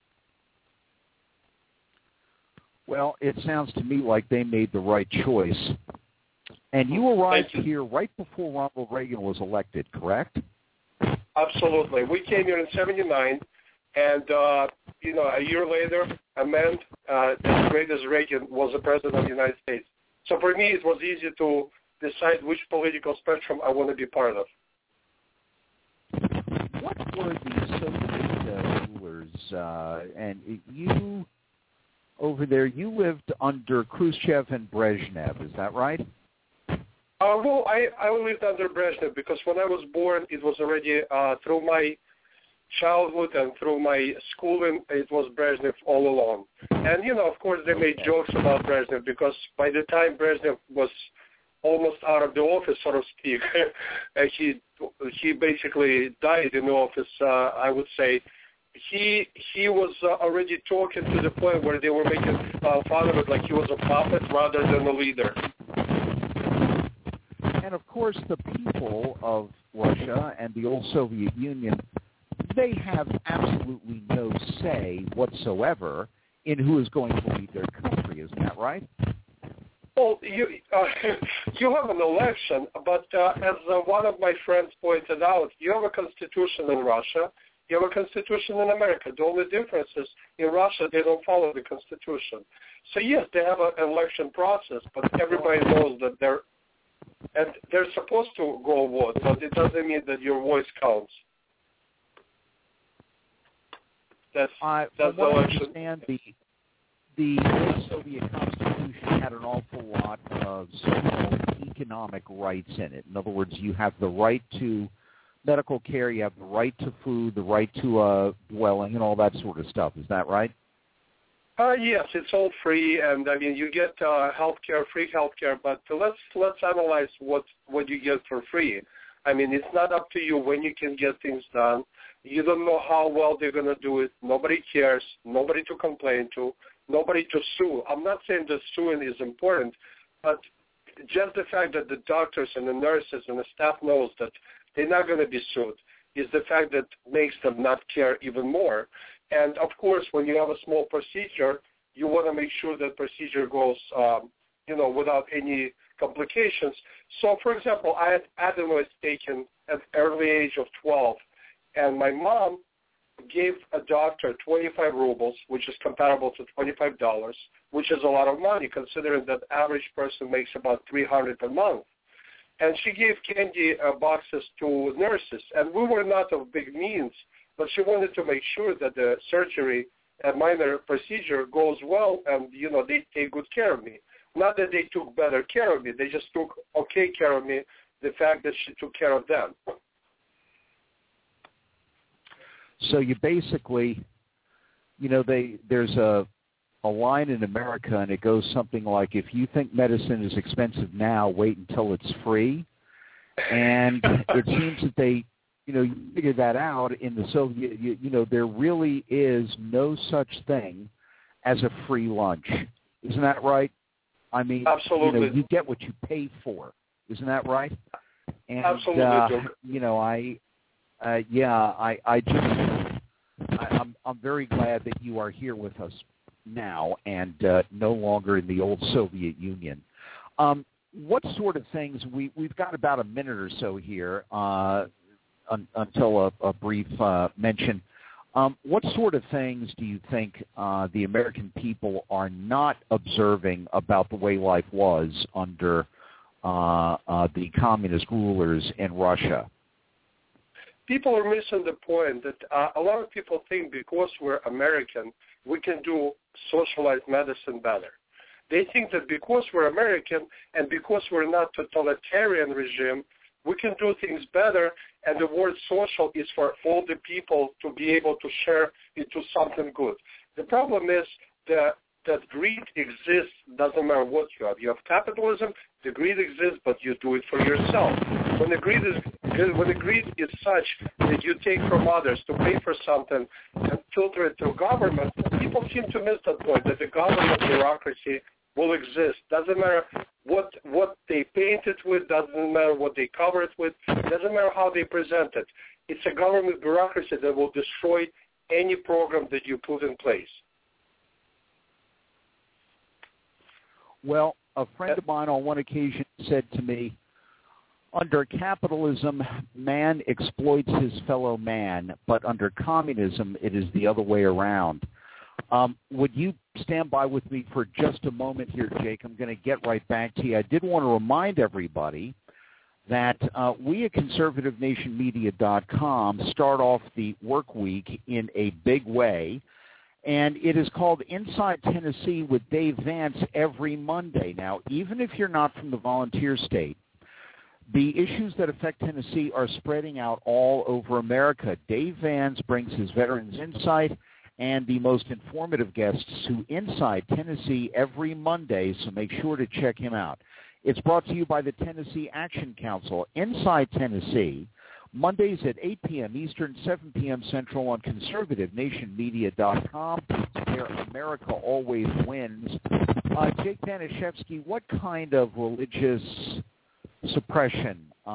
Well, it sounds to me like they made the right choice. And you arrived here right before Ronald Reagan was elected, correct? Absolutely. We came here in '79, and a year later, a man as great as Reagan was the president of the United States. So for me, it was easy to decide which political spectrum I want to be part of. What were the Soviet rulers? And you, over there, you lived under Khrushchev and Brezhnev, is that right? Well, I lived under Brezhnev because when I was born, it was already through my childhood and through my schooling, it was Brezhnev all along. And, of course, they made jokes about Brezhnev because by the time Brezhnev was almost out of the office, so to speak, he basically died in the office, I would say. He was already talking to the point where they were making fun of it like he was a puppet rather than a leader. And, of course, the people of Russia and the old Soviet Union, they have absolutely no say whatsoever in who is going to lead their country. Isn't that right? Well, you have an election, but as one of my friends pointed out, you have a constitution in Russia, you have a constitution in America. The only difference is in Russia they don't follow the constitution. So yes, they have an election process, but everybody knows that they're supposed to go vote, but it doesn't mean that your voice counts. That's the election. I understand the old Soviet Constitution had an awful lot of so-called economic rights in it. In other words, you have the right to medical care, you have the right to food, the right to dwelling, and all that sort of stuff. Is that right? Yes, it's all free, and I mean you get healthcare, free healthcare. But let's analyze what you get for free. I mean, it's not up to you when you can get things done. You don't know how well they're going to do it. Nobody cares. Nobody to complain to. Nobody to sue. I'm not saying that suing is important, but just the fact that the doctors and the nurses and the staff knows that they're not going to be sued is the fact that makes them not care even more. And, of course, when you have a small procedure, you want to make sure that procedure goes, without any complications. So, for example, I had adenoids taken at the early age of 12, and my mom gave a doctor 25 rubles, which is comparable to $25, which is a lot of money considering that average person makes about $300 a month. And she gave candy boxes to nurses, and we were not of big means, but she wanted to make sure that the surgery, a minor procedure, goes well, and, they take good care of me. Not that they took better care of me, they just took okay care of me, the fact that she took care of them. So you basically, there's a a line in America, and it goes something like, if you think medicine is expensive now, wait until it's free. And it seems that they, you figured that out in the Soviet, there really is no such thing as a free lunch. Isn't that right? I mean, absolutely. You get what you pay for. Isn't that right? And, absolutely. I'm very glad that you are here with us now and no longer in the old Soviet Union. What sort of things, we've got about a minute or so here until a brief mention. What sort of things do you think the American people are not observing about the way life was under the communist rulers in Russia? People are missing the point that a lot of people think because we're American, we can do socialized medicine better. They think that because we're American and because we're not a totalitarian regime, we can do things better, and the word social is for all the people to be able to share into something good. The problem is that greed exists, doesn't matter what you have. You have capitalism, the greed exists, but you do it for yourself. When the greed is such that you take from others to pay for something and filter it through government, people seem to miss that point, that the government bureaucracy will exist. Doesn't matter what they paint it with, doesn't matter what they cover it with, doesn't matter how they present it. It's a government bureaucracy that will destroy any program that you put in place. Well, a friend of mine on one occasion said to me, under capitalism, man exploits his fellow man, but under communism, it is the other way around. Would you stand by with me for just a moment here, Jake? I'm going to get right back to you. I did want to remind everybody that we at ConservativeNationMedia.com start off the work week in a big way, and it is called Inside Tennessee with Dave Vance every Monday. Now, even if you're not from the volunteer state, the issues that affect Tennessee are spreading out all over America. Dave Vance brings his veterans' insight and the most informative guests to Inside Tennessee every Monday, so make sure to check him out. It's brought to you by the Tennessee Action Council. Inside Tennessee, Mondays at 8 p.m. Eastern, 7 p.m. Central on ConservativeNationMedia.com, where America always wins. Jake Danishevsky, what kind of religious suppression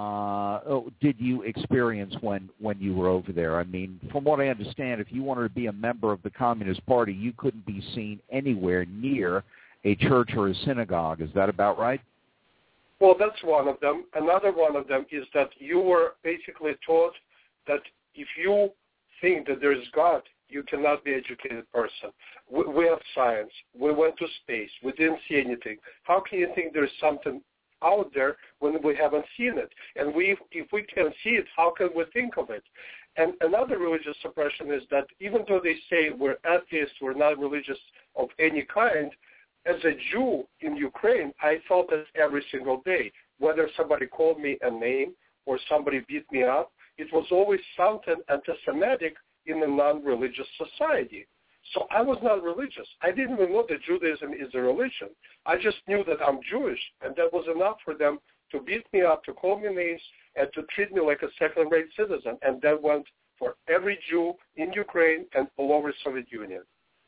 did you experience when you were over there? I mean, from what I understand, if you wanted to be a member of the Communist Party, you couldn't be seen anywhere near a church or a synagogue. Is that about right? Well, that's one of them. Another one of them is that you were basically taught that if you think that there is God, you cannot be an educated person. We have science. We went to space. We didn't see anything. How can you think there's something out there when we haven't seen it? And if we can see it, how can we think of it? And another religious suppression is that even though they say we're atheists, we're not religious of any kind, as a Jew in Ukraine, I felt that every single day. Whether somebody called me a name or somebody beat me up, it was always something anti-Semitic in a non-religious society. So I was not religious. I didn't even know that Judaism is a religion. I just knew that I'm Jewish, and that was enough for them to beat me up, to call me names, and to treat me like a second-rate citizen. And that went for every Jew in Ukraine and all over the Soviet Union.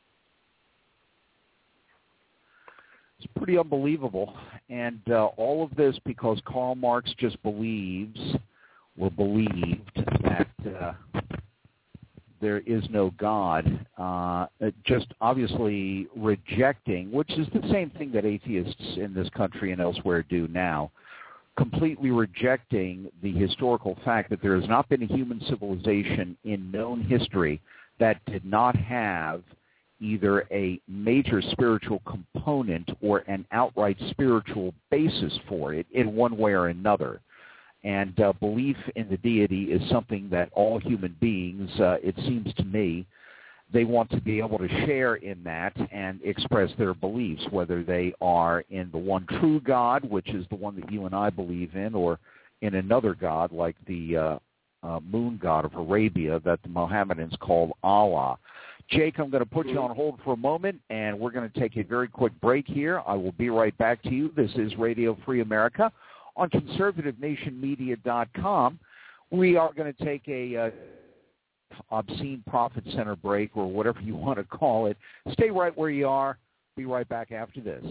It's pretty unbelievable. And all of this because Karl Marx just believed that there is no God, just obviously rejecting, which is the same thing that atheists in this country and elsewhere do now, completely rejecting the historical fact that there has not been a human civilization in known history that did not have either a major spiritual component or an outright spiritual basis for it in one way or another. And belief in the deity is something that all human beings, it seems to me, they want to be able to share in that and express their beliefs, whether they are in the one true God, which is the one that you and I believe in, or in another God like the moon god of Arabia that the Mohammedans call Allah. Jake, I'm going to put you on hold for a moment, and we're going to take a very quick break here. I will be right back to you. This is Radio Free America on conservativenationmedia.com. We are going to take a obscene profit center break, or whatever you want to call it. Stay right where you are. Be right back after this.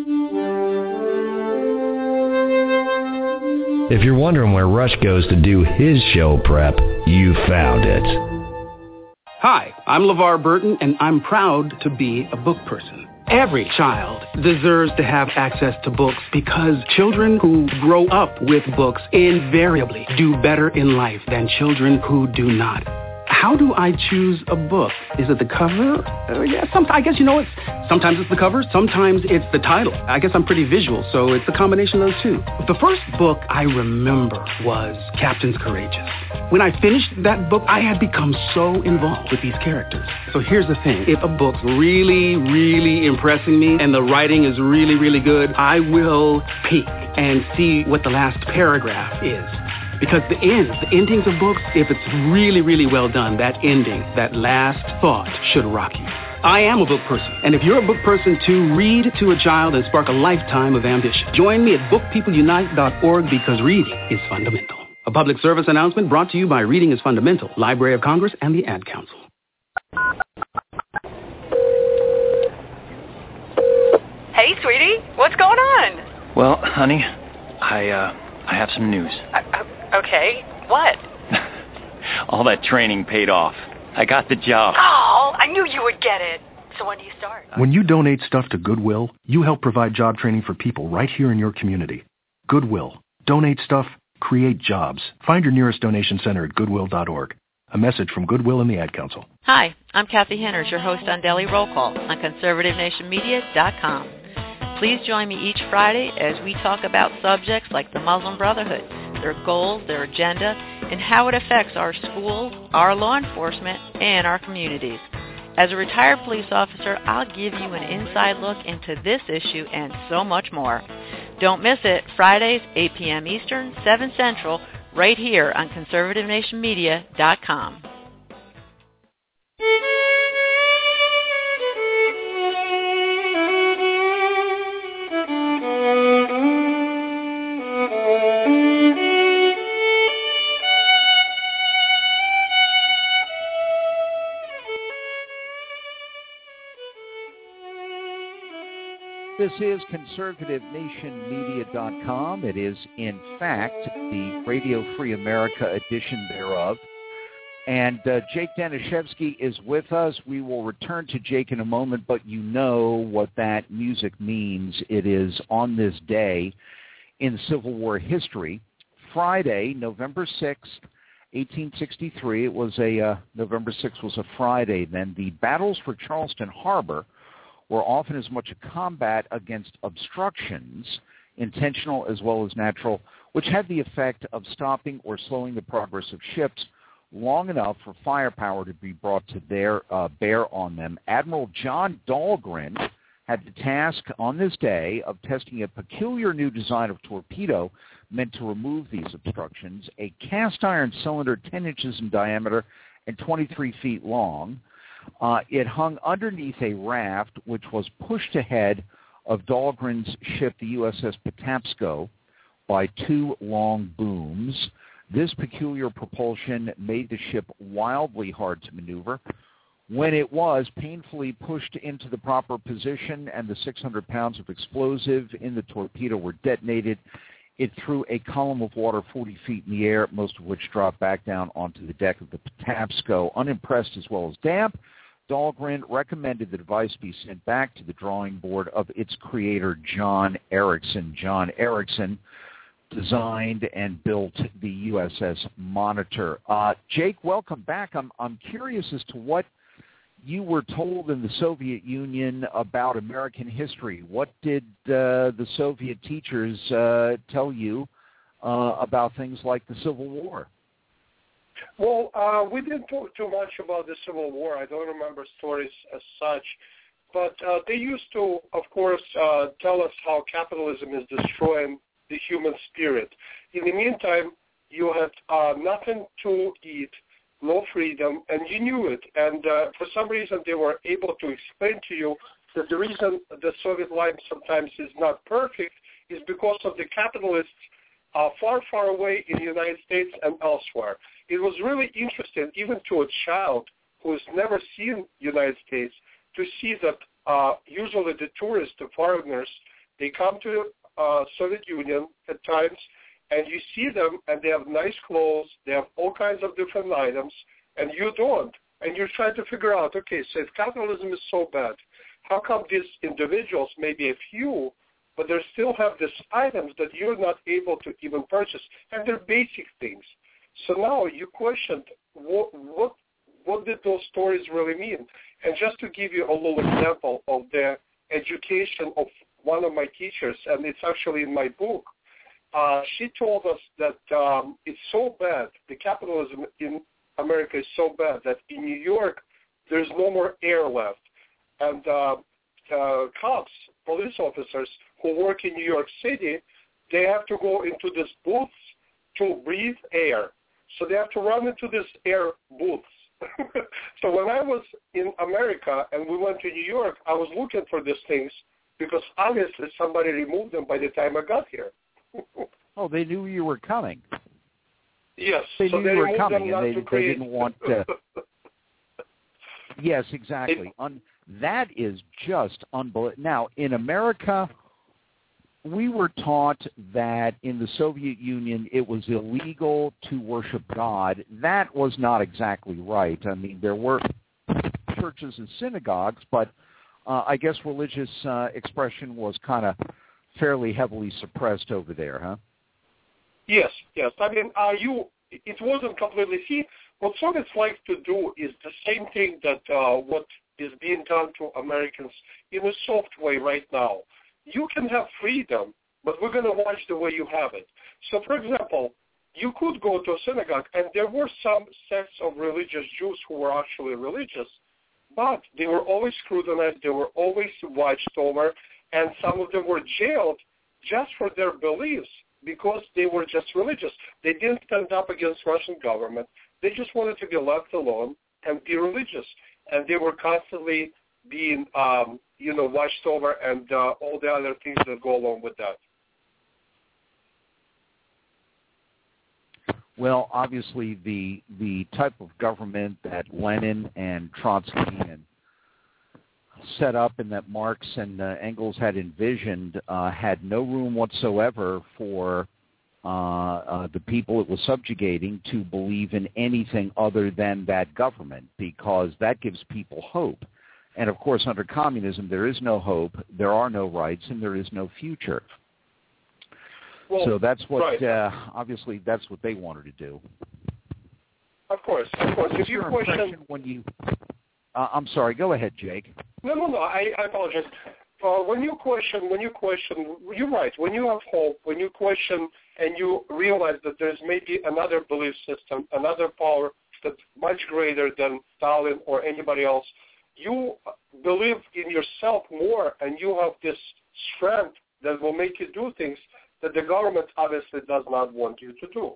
If you're wondering where Rush goes to do his show prep, you found it. Hi, I'm LeVar Burton, and I'm proud to be a book person. Every child deserves to have access to books because children who grow up with books invariably do better in life than children who do not. How do I choose a book? Is it the cover? Yeah, I guess, sometimes it's the cover, sometimes it's the title. I guess I'm pretty visual, so it's a combination of those two. The first book I remember was Captains Courageous. When I finished that book, I had become so involved with these characters. So here's the thing. If a book's really, really impressing me and the writing is really, really good, I will peek and see what the last paragraph is. Because the endings of books, if it's really, really well done, that ending, that last thought should rock you. I am a book person, and if you're a book person too, read to a child and spark a lifetime of ambition. Join me at bookpeopleunite.org because reading is fundamental. A public service announcement brought to you by Reading is Fundamental, Library of Congress, and the Ad Council. Hey, sweetie, what's going on? Well, honey, I have some news. Okay, what? All that training paid off. I got the job. Oh, I knew you would get it. So when do you start? When you donate stuff to Goodwill, you help provide job training for people right here in your community. Goodwill. Donate stuff, create jobs. Find your nearest donation center at goodwill.org. A message from Goodwill and the Ad Council. Hi, I'm Kathy Henners, your host on Daily Roll Call on conservativenationmedia.com. Please join me each Friday as we talk about subjects like the Muslim Brotherhood, their goals, their agenda, and how it affects our schools, our law enforcement, and our communities. As a retired police officer, I'll give you an inside look into this issue and so much more. Don't miss it, Fridays, 8 p.m. Eastern, 7 Central, right here on conservativenationmedia.com. This is conservativenationmedia.com. It is, in fact, the Radio Free America edition thereof. And Jake Danishevsky is with us. We will return to Jake in a moment, but you know what that music means. It is on this day in Civil War history, Friday, November 6th, 1863. It was November 6th was a Friday then. The battles for Charleston Harbor were often as much a combat against obstructions, intentional as well as natural, which had the effect of stopping or slowing the progress of ships long enough for firepower to be brought to bear on them. Admiral John Dahlgren had the task on this day of testing a peculiar new design of torpedo meant to remove these obstructions, a cast iron cylinder 10 inches in diameter and 23 feet long. It hung underneath a raft which was pushed ahead of Dahlgren's ship, the USS Patapsco, by 2 long booms. This peculiar propulsion made the ship wildly hard to maneuver. When it was painfully pushed into the proper position and the 600 pounds of explosive in the torpedo were detonated, it threw a column of water 40 feet in the air, most of which dropped back down onto the deck of the Patapsco. Unimpressed as well as damp, Dahlgren recommended the device be sent back to the drawing board of its creator, John Erickson. John Erickson designed and built the USS Monitor. Jake, welcome back. I'm curious as to what you were told in the Soviet Union about American history. What did the Soviet teachers tell you about things like the Civil War? Well, we didn't talk too much about the Civil War. I don't remember stories as such. But they used to, of course, tell us how capitalism is destroying the human spirit. In the meantime, you had nothing to eat, no freedom, and you knew it. And for some reason, they were able to explain to you that the reason the Soviet life sometimes is not perfect is because of the capitalists far, far away in the United States and elsewhere. It was really interesting, even to a child who has never seen the United States, to see that usually the tourists, the foreigners, they come to Soviet Union at times, and you see them, and they have nice clothes, they have all kinds of different items, and you don't. And you're trying to figure out, okay, so if capitalism is so bad, how come these individuals, maybe a few, but they still have these items that you're not able to even purchase, and they're basic things. So now you questioned what did those stories really mean? And just to give you a little example of the education of one of my teachers, and it's actually in my book, she told us that it's so bad, the capitalism in America is so bad that in New York there's no more air left. And cops, police officers who work in New York City, they have to go into these booths to breathe air. So they have to run into these air booths. So when I was in America and we went to New York, I was looking for these things because obviously somebody removed them by the time I got here. Oh, they knew you were coming. Yes. They so knew they you were coming, and they didn't want to. Yes, exactly. That is just unbelievable. Now, in America, we were taught that in the Soviet Union it was illegal to worship God. That was not exactly right. I mean, there were churches and synagogues, but I guess religious expression was kind of fairly heavily suppressed over there, huh? Yes. I mean, it wasn't completely. See, what Soviets like to do is the same thing that what is being done to Americans in a soft way right now. You can have freedom, but we're going to watch the way you have it. So, for example, you could go to a synagogue, and there were some sects of religious Jews who were actually religious, but they were always scrutinized, they were always watched over, and some of them were jailed just for their beliefs because they were just religious. They didn't stand up against Russian government. They just wanted to be left alone and be religious. And they were constantly being, watched over and all the other things that go along with that. Well, obviously the type of government that Lenin and Trotsky and set up and that Marx and Engels had envisioned had no room whatsoever for the people it was subjugating to believe in anything other than that government, because that gives people hope. And, of course, under communism, there is no hope, there are no rights, and there is no future. Well, so that's what, right. Obviously, that's what they wanted to do. Of course. If you question when you, I'm sorry. Go ahead, Jake. No. I apologize. When you question, you're right. When you have hope, when you question, and you realize that there's maybe another belief system, another power that's much greater than Stalin or anybody else, you believe in yourself more, and you have this strength that will make you do things that the government obviously does not want you to do.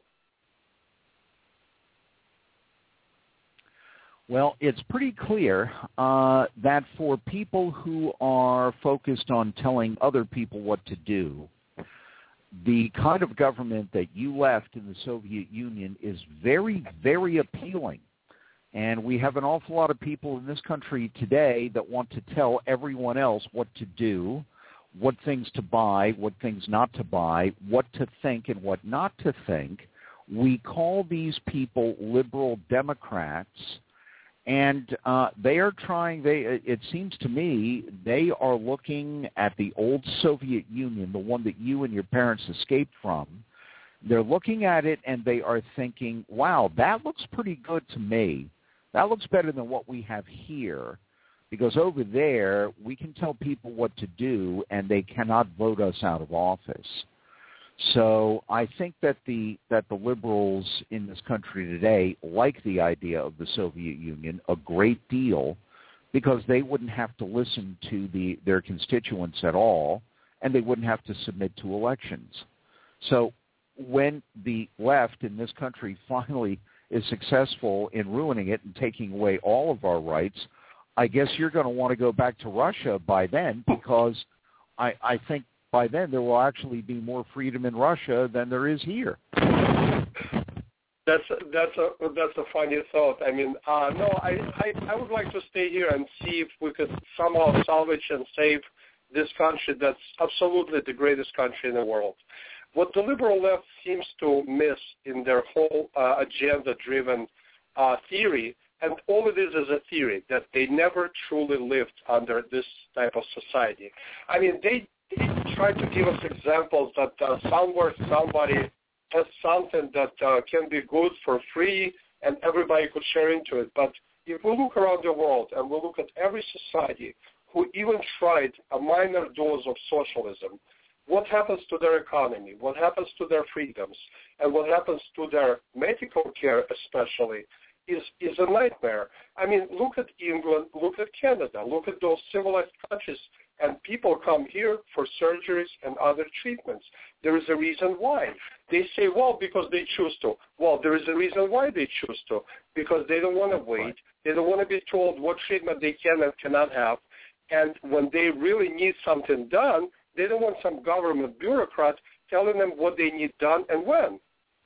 Well, it's pretty clear that for people who are focused on telling other people what to do, the kind of government that you left in the Soviet Union is very, very appealing. And we have an awful lot of people in this country today that want to tell everyone else what to do, what things to buy, what things not to buy, what to think and what not to think. We call these people liberal Democrats. And they are trying, it seems to me, they are looking at the old Soviet Union, the one that you and your parents escaped from. They're looking at it and they are thinking, wow, that looks pretty good to me. That looks better than what we have here, because over there we can tell people what to do and they cannot vote us out of office. So I think that the liberals in this country today like the idea of the Soviet Union a great deal, because they wouldn't have to listen to their constituents at all, and they wouldn't have to submit to elections. So when the left in this country finally is successful in ruining it and taking away all of our rights, I guess you're going to want to go back to Russia by then, because I think by then there will actually be more freedom in Russia than there is here. That's a funny thought. I mean, no, I would like to stay here and see if we could somehow salvage and save this country that's absolutely the greatest country in the world. What the liberal left seems to miss in their whole agenda-driven theory, and all it is a theory, that they never truly lived under this type of society. I mean, they try to give us examples that somewhere somebody has something that can be good for free and everybody could share into it. But if we look around the world and we look at every society who even tried a minor dose of socialism, what happens to their economy, what happens to their freedoms, and what happens to their medical care especially is a nightmare. I mean, look at England, look at Canada, look at those civilized countries, and people come here for surgeries and other treatments. There is a reason why. They say, well, because they choose to. Well, there is a reason why they choose to, because they don't want to wait. They don't want to be told what treatment they can and cannot have. And when they really need something done, they don't want some government bureaucrat telling them what they need done and when.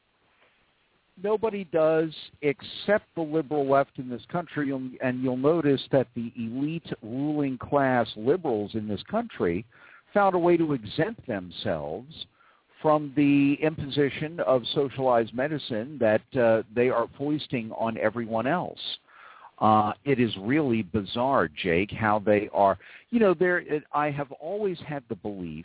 Nobody does except the liberal left in this country, and you'll notice that the elite ruling class liberals in this country found a way to exempt themselves from the imposition of socialized medicine that they are foisting on everyone else. It is really bizarre, Jake, how they are. You know, I have always had the belief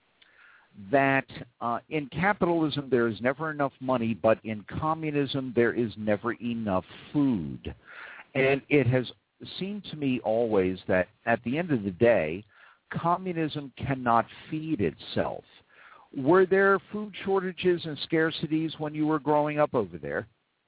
that in capitalism there is never enough money, but in communism there is never enough food. And it has seemed to me always that at the end of the day, communism cannot feed itself. Were there food shortages and scarcities when you were growing up over there?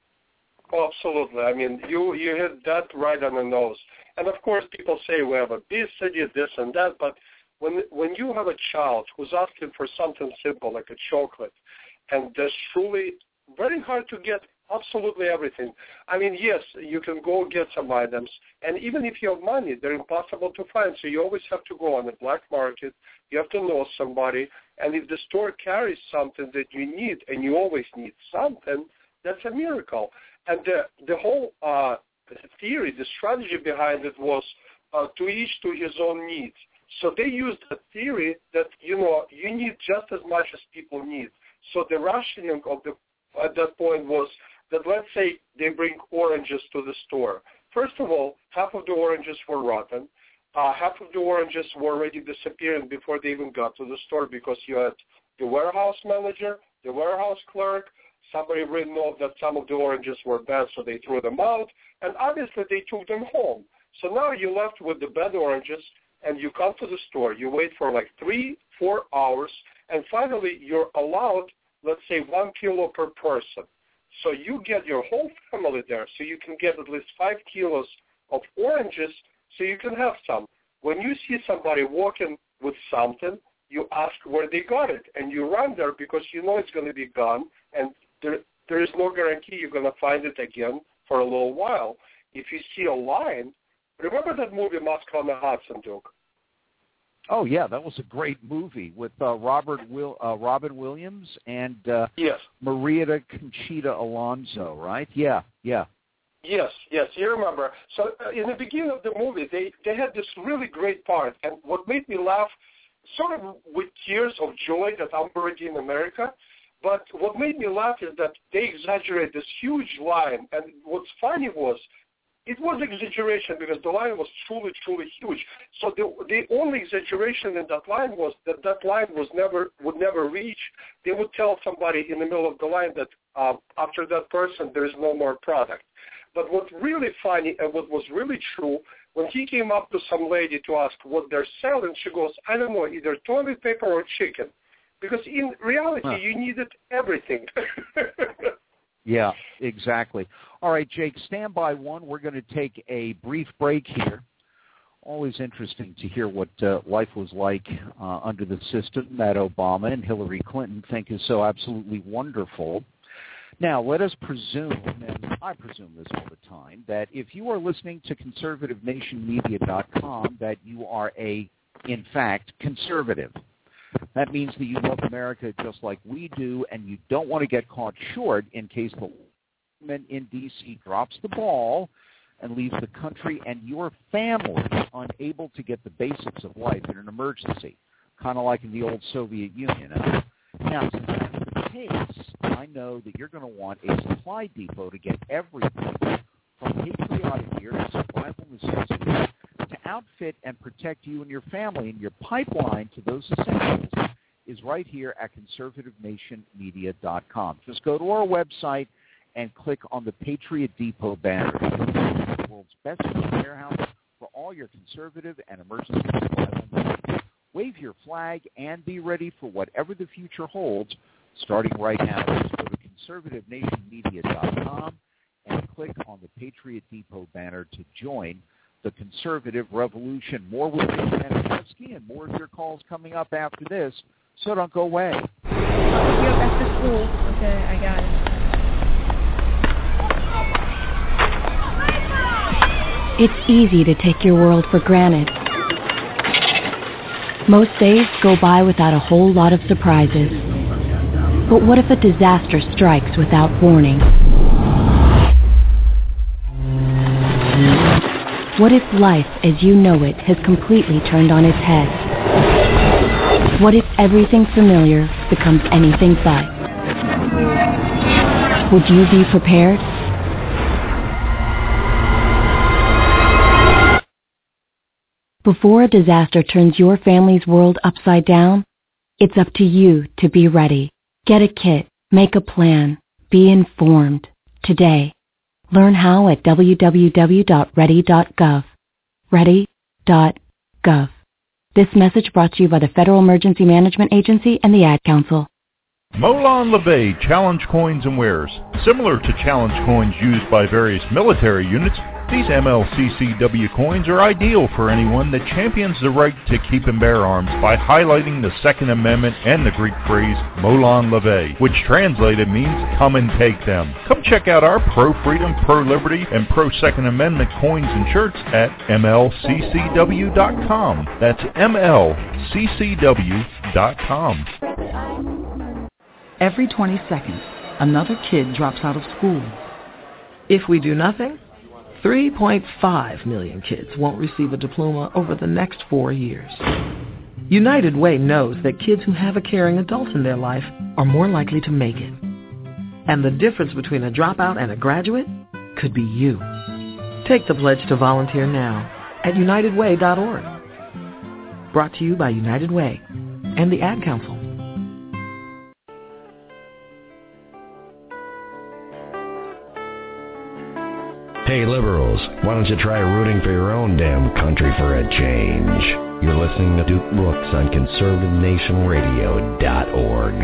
Oh, absolutely. I mean, you hit that right on the nose. And of course, people say we have obesity, this and that, but when you have a child who's asking for something simple like a chocolate, and there's truly very hard to get absolutely everything. I mean, yes, you can go get some items, and even if you have money, they're impossible to find. So you always have to go on the black market. You have to know somebody, and if the store carries something that you need, and you always need something, that's a miracle. And the whole theory, the strategy behind it was to each to his own needs. So they used a theory that, you know, you need just as much as people need. So the rationing of at that point was that, let's say they bring oranges to the store. First of all, half of the oranges were rotten. Half of the oranges were already disappearing before they even got to the store, because you had the warehouse manager, the warehouse clerk, somebody written off that some of the oranges were bad, so they threw them out, and obviously they took them home. So now you're left with the bad oranges, and you come to the store, you wait for like 3-4 hours, and finally you're allowed, let's say, 1 kilo per person. So you get your whole family there, so you can get at least 5 kilos of oranges, so you can have some. When you see somebody walking with something, you ask where they got it, and you run there because you know it's going to be gone, and there is no guarantee you're going to find it again for a little while. If you see a line, remember that movie Moscow on the Hudson, Duke? Oh yeah, that was a great movie with Robin Williams and yes, Maria Conchita Alonso, right? Yeah. Yes, you remember. So in the beginning of the movie, they had this really great part, and what made me laugh, sort of with tears of joy that I'm already in America, but what made me laugh is that they exaggerate this huge line, and what's funny was, it was exaggeration because the line was truly, truly huge. So the only exaggeration in that line was that line would never reach. They would tell somebody in the middle of the line that after that person there is no more product. But what's really funny and what was really true, when he came up to some lady to ask what they're selling, she goes, I don't know, either toilet paper or chicken. Because in reality, you needed everything. Yeah, exactly. All right, Jake, stand by one. We're going to take a brief break here. Always interesting to hear what life was like under the system that Obama and Hillary Clinton think is so absolutely wonderful. Now, let us presume, and I presume this all the time, that if you are listening to conservativenationmedia.com, that you are in fact, conservative. That means that you love America just like we do, and you don't want to get caught short in case the government in D.C. drops the ball and leaves the country and your family unable to get the basics of life in an emergency, kind of like in the old Soviet Union. Now, since that's the case, I know that you're going to want a supply depot to get everything from patriotic gear to survival necessities to outfit and protect you and your family, and your pipeline to those essentials is right here at conservativenationmedia.com. Just go to our website and click on the Patriot Depot banner. It's the world's best warehouse for all your conservative and emergency survival needs. Wave your flag and be ready for whatever the future holds, starting right now. Just go to conservativenationmedia.com and click on the Patriot Depot banner to join the conservative revolution. More with Jake Daniszewski and more of your calls coming up after this, so don't go away. Yep, after school. Okay, I got it. It's easy to take your world for granted. Most days go by without a whole lot of surprises. But what if a disaster strikes without warning? What if life as you know it has completely turned on its head? What if everything familiar becomes anything but? Would you be prepared? Before a disaster turns your family's world upside down, it's up to you to be ready. Get a kit, make a plan, be informed today. Learn how at www.ready.gov. Ready.gov. This message brought to you by the Federal Emergency Management Agency and the Ad Council. Molon Labe Challenge Coins and Wares. Similar to challenge coins used by various military units, these MLCCW coins are ideal for anyone that champions the right to keep and bear arms by highlighting the Second Amendment and the Greek phrase Molon Labe, which translated means come and take them. Come check out our pro-freedom, pro-liberty, and pro-Second Amendment coins and shirts at MLCCW.com. That's MLCCW.com. Every 20 seconds, another kid drops out of school. If we do nothing, 3.5 million kids won't receive a diploma over the next 4 years. United Way knows that kids who have a caring adult in their life are more likely to make it. And the difference between a dropout and a graduate could be you. Take the pledge to volunteer now at unitedway.org. Brought to you by United Way and the Ad Council. Hey liberals, why don't you try rooting for your own damn country for a change? You're listening to Duke Brooks on conservativenationradio.org.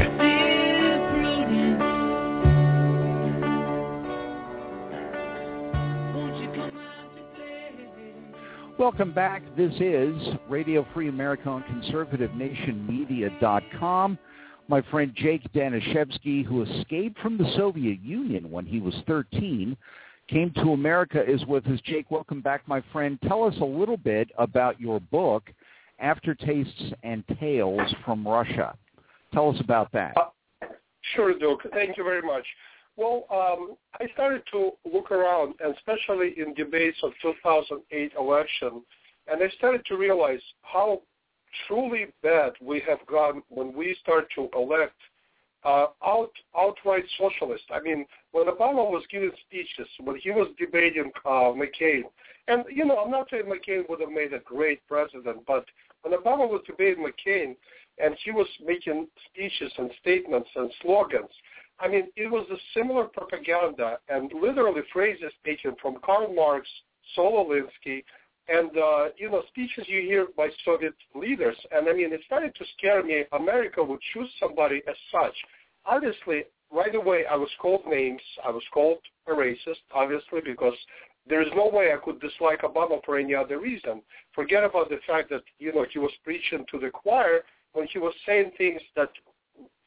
Welcome back. This is Radio Free America on conservativenationmedia.com. My friend Jake Daniszewski, who escaped from the Soviet Union when he was 13, came to America, is with us. Jake, welcome back, my friend. Tell us a little bit about your book, Aftertastes and Tales from Russia. Tell us about that. Sure, Duke. Thank you very much. Well, I started to look around, and especially in debates of 2008 election, and I started to realize how truly bad we have gone when we start to elect outright socialist. I mean, when Obama was giving speeches, when he was debating McCain, and, you know, I'm not saying McCain would have made a great president, but when Obama was debating McCain and he was making speeches and statements and slogans, I mean, it was a similar propaganda and literally phrases taken from Karl Marx, Saul Alinsky, and, you know, speeches you hear by Soviet leaders. And, I mean, it started to scare me. America would choose somebody as such. Obviously, right away, I was called names. I was called a racist, obviously, because there is no way I could dislike Obama for any other reason. Forget about the fact that, you know, he was preaching to the choir when he was saying things that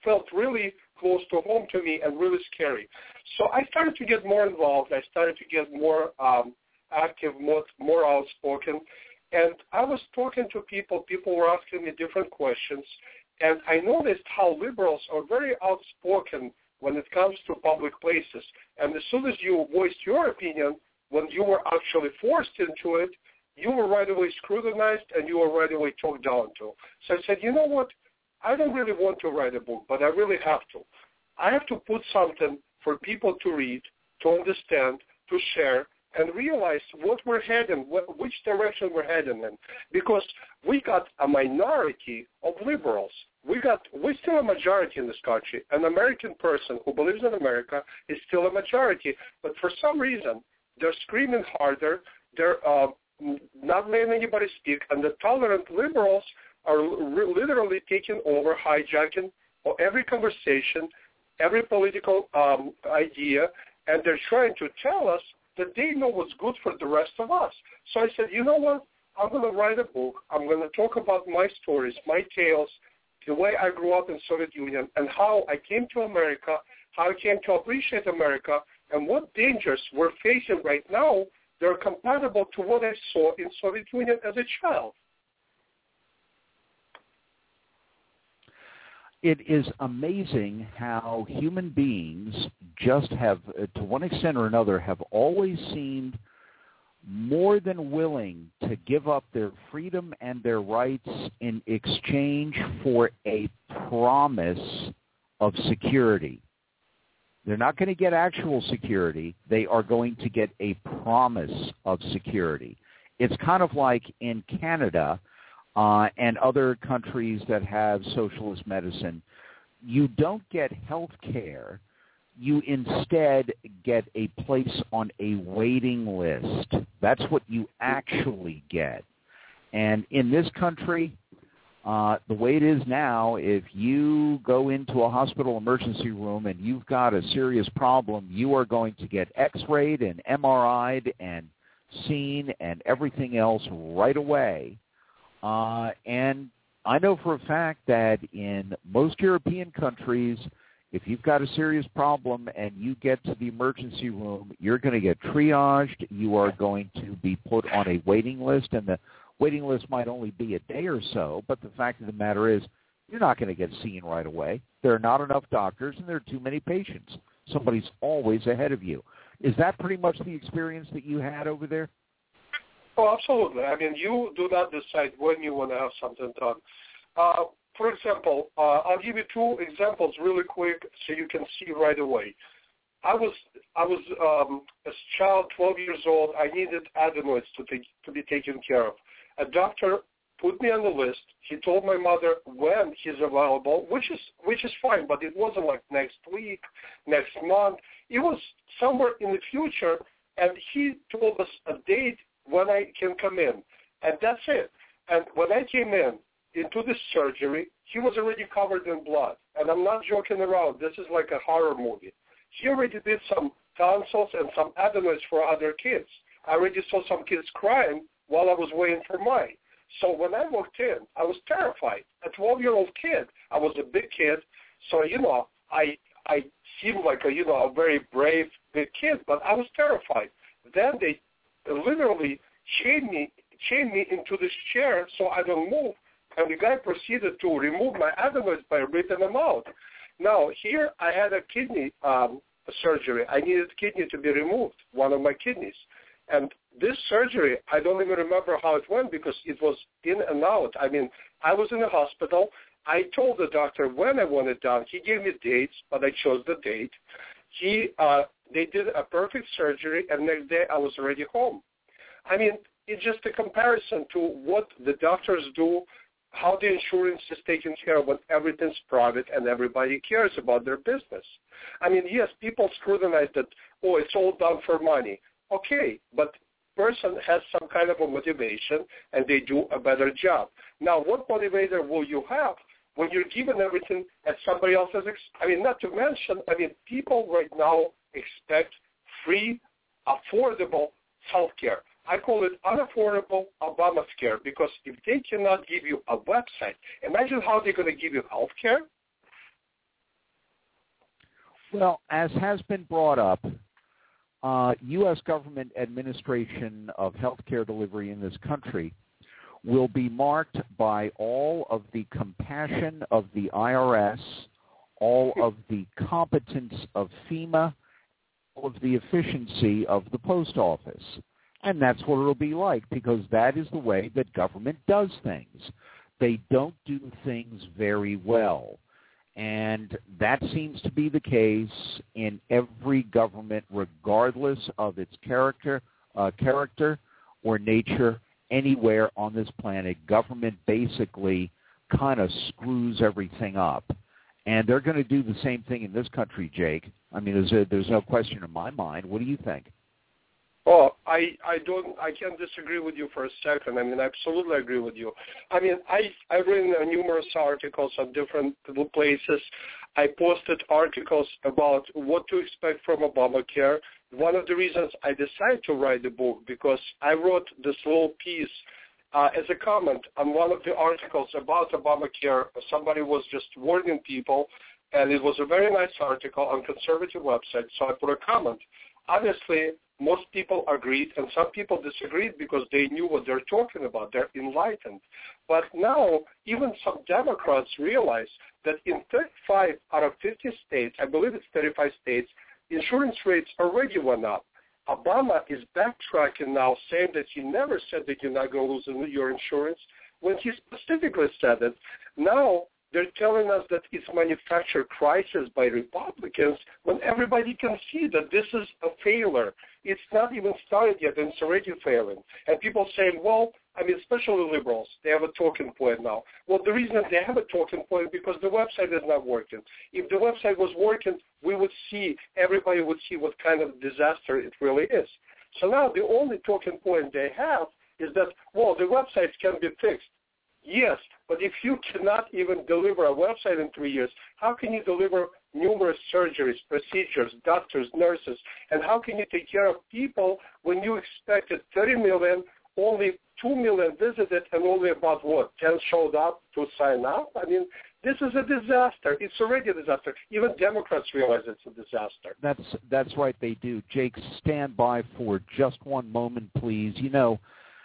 felt really close to home to me and really scary. So I started to get more involved. I started to get more active, more outspoken. And I was talking to people. People were asking me different questions. And I noticed how liberals are very outspoken when it comes to public places. And as soon as you voiced your opinion, when you were actually forced into it, you were right away scrutinized and you were right away talked down to. So I said, you know what? I don't really want to write a book, but I really have to. I have to put something for people to read, to understand, to share, and realize what we're heading, which direction we're heading in. Because we got a minority of liberals. We're still a majority in this country. An American person who believes in America is still a majority. But for some reason, they're screaming harder. They're not letting anybody speak. And the tolerant liberals are literally taking over, hijacking every conversation, every political idea, and they're trying to tell us that they know what's good for the rest of us. So I said, you know what? I'm going to write a book. I'm going to talk about my stories, my tales, the way I grew up in Soviet Union, and how I came to America, how I came to appreciate America, and what dangers we're facing right now that are compatible to what I saw in Soviet Union as a child. It is amazing how human beings just have, to one extent or another, have always seemed more than willing to give up their freedom and their rights in exchange for a promise of security. They're not going to get actual security. They are going to get a promise of security. It's kind of like in Canada and other countries that have socialist medicine. You don't get health care. You instead get a place on a waiting list. That's what you actually get. And in this country, the way it is now, if you go into a hospital emergency room and you've got a serious problem, you are going to get x-rayed and MRI'd and seen and everything else right away. And I know for a fact that in most European countries, if you've got a serious problem and you get to the emergency room, you're going to get triaged. You are going to be put on a waiting list, and the waiting list might only be a day or so, but the fact of the matter is you're not going to get seen right away. There are not enough doctors, and there are too many patients. Somebody's always ahead of you. Is that pretty much the experience that you had over there? Oh, absolutely. I mean, you do not decide when you want to have something done. For example, I'll give you two examples really quick so you can see right away. I was as a child, 12 years old. I needed adenoids to be taken care of. A doctor put me on the list. He told my mother when he's available, which is fine, but it wasn't like next week, next month. It was somewhere in the future, and he told us a date when I can come in, and that's it. And when I came into this surgery, he was already covered in blood, and I'm not joking around. This is like a horror movie. He already did some tonsils and some adenoids for other kids. I already saw some kids crying while I was waiting for mine. So when I walked in, I was terrified. A 12-year-old kid. I was a big kid, so I seemed like a very brave big kid, but I was terrified. Then they literally chained me into this chair so I don't move, and the guy proceeded to remove my adenoids by ripping them out. Now, here I had a kidney surgery. I needed kidney to be removed, one of my kidneys. And this surgery, I don't even remember how it went because it was in and out. I mean, I was in the hospital. I told the doctor when I want it done. He gave me dates, but I chose the date. They did a perfect surgery, and next day I was already home. I mean, it's just a comparison to what the doctors do, how the insurance is taken care of when everything's private and everybody cares about their business. I mean, yes, people scrutinize that, it's all done for money. Okay, but person has some kind of a motivation and they do a better job. Now, what motivator will you have when you're given everything at somebody else's not to mention, people right now expect free, affordable health care. I call it unaffordable Obamacare because if they cannot give you a website, imagine how they're going to give you health care. Well, as has been brought up, U.S. government administration of healthcare delivery in this country will be marked by all of the compassion of the IRS, all of the competence of FEMA, all of the efficiency of the post office. And that's what it'll be like, because that is the way that government does things. They don't do things very well. And that seems to be the case in every government, regardless of its character or nature. Anywhere on this planet, government basically kind of screws everything up. And they're going to do the same thing in this country, Jake. I mean, there's no question in my mind. What do you think? Oh, I can't disagree with you for a second. I mean, I absolutely agree with you. I mean, I've written numerous articles on different places. I posted articles about what to expect from Obamacare. One of the reasons I decided to write the book, because I wrote this little piece as a comment on one of the articles about Obamacare. Somebody was just warning people, and it was a very nice article on conservative website, so I put a comment. Obviously, most people agreed, and some people disagreed because they knew what they're talking about. They're enlightened. But now, even some Democrats realize that in 35 out of 50 states, I believe it's 35 states, insurance rates already went up. Obama is backtracking now, saying that he never said that you're not going to lose your insurance, when he specifically said it. Now they're telling us that it's manufactured crisis by Republicans, when everybody can see that this is a failure. It's not even started yet, and it's already failing. And people saying, well, I mean, especially liberals, they have a talking point now. Well, the reason they have a talking point is because the website is not working. If the website was working, everybody would see what kind of disaster it really is. So now the only talking point they have is that, well, the websites can be fixed. Yes, but if you cannot even deliver a website in 3 years, how can you deliver numerous surgeries, procedures, doctors, nurses, and how can you take care of people when you expected 30 million, only 2 million visited, and only about, 10 showed up to sign up? I mean, this is a disaster. It's already a disaster. Even Democrats realize it's a disaster. That's right, they do. Jake, stand by for just one moment, please. You know,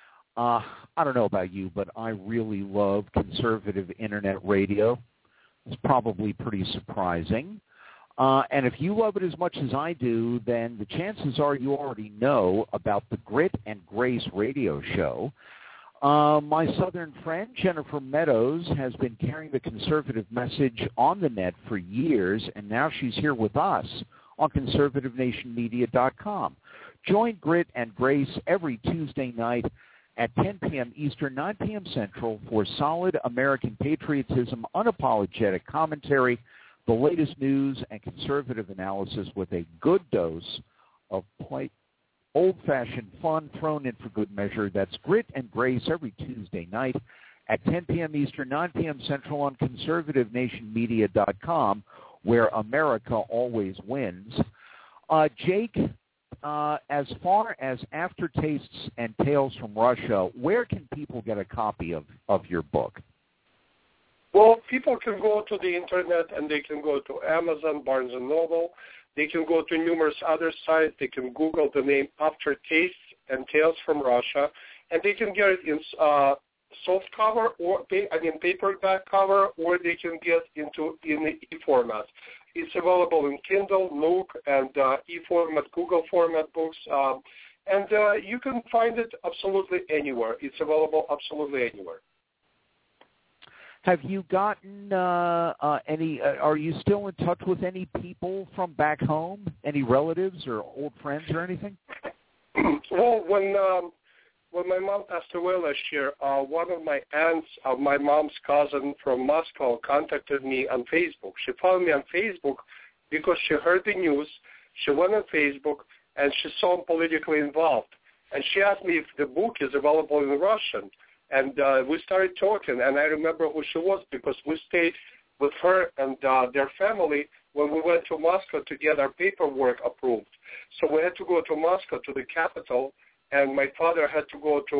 I don't know about you, but I really love conservative internet radio. It's probably pretty surprising. And if you love it as much as I do, then the chances are you already know about the Grit and Grace radio show. My southern friend, Jennifer Meadows, has been carrying the conservative message on the net for years, and now she's here with us on conservativenationmedia.com. Join Grit and Grace every Tuesday night at 10 p.m. Eastern, 9 p.m. Central for solid American patriotism, unapologetic commentary, the latest news, and conservative analysis with a good dose of old-fashioned fun thrown in for good measure. That's Grit and Grace every Tuesday night at 10 p.m. Eastern, 9 p.m. Central on conservativenationmedia.com, where America always wins. Jake, as far as Aftertastes and Tales from Russia, where can people get a copy of your book? Well, people can go to the internet and they can go to Amazon, Barnes & Noble. They can go to numerous other sites. They can Google the name Aftertastes and Tales from Russia, and they can get it in soft cover or paperback cover, or they can get in the e-format. It's available in Kindle, Nook, and e-format, Google format books, and you can find it absolutely anywhere. It's available absolutely anywhere. Have you gotten any? Are you still in touch with any people from back home? Any relatives or old friends or anything? Well, when my mom passed away last year, one of my aunts, my mom's cousin from Moscow, contacted me on Facebook. She found me on Facebook because she heard the news. She went on Facebook and she saw I'm politically involved. And she asked me if the book is available in Russian. And we started talking, and I remember who she was because we stayed with her and their family when we went to Moscow to get our paperwork approved. So we had to go to Moscow, to the capital, and my father had to go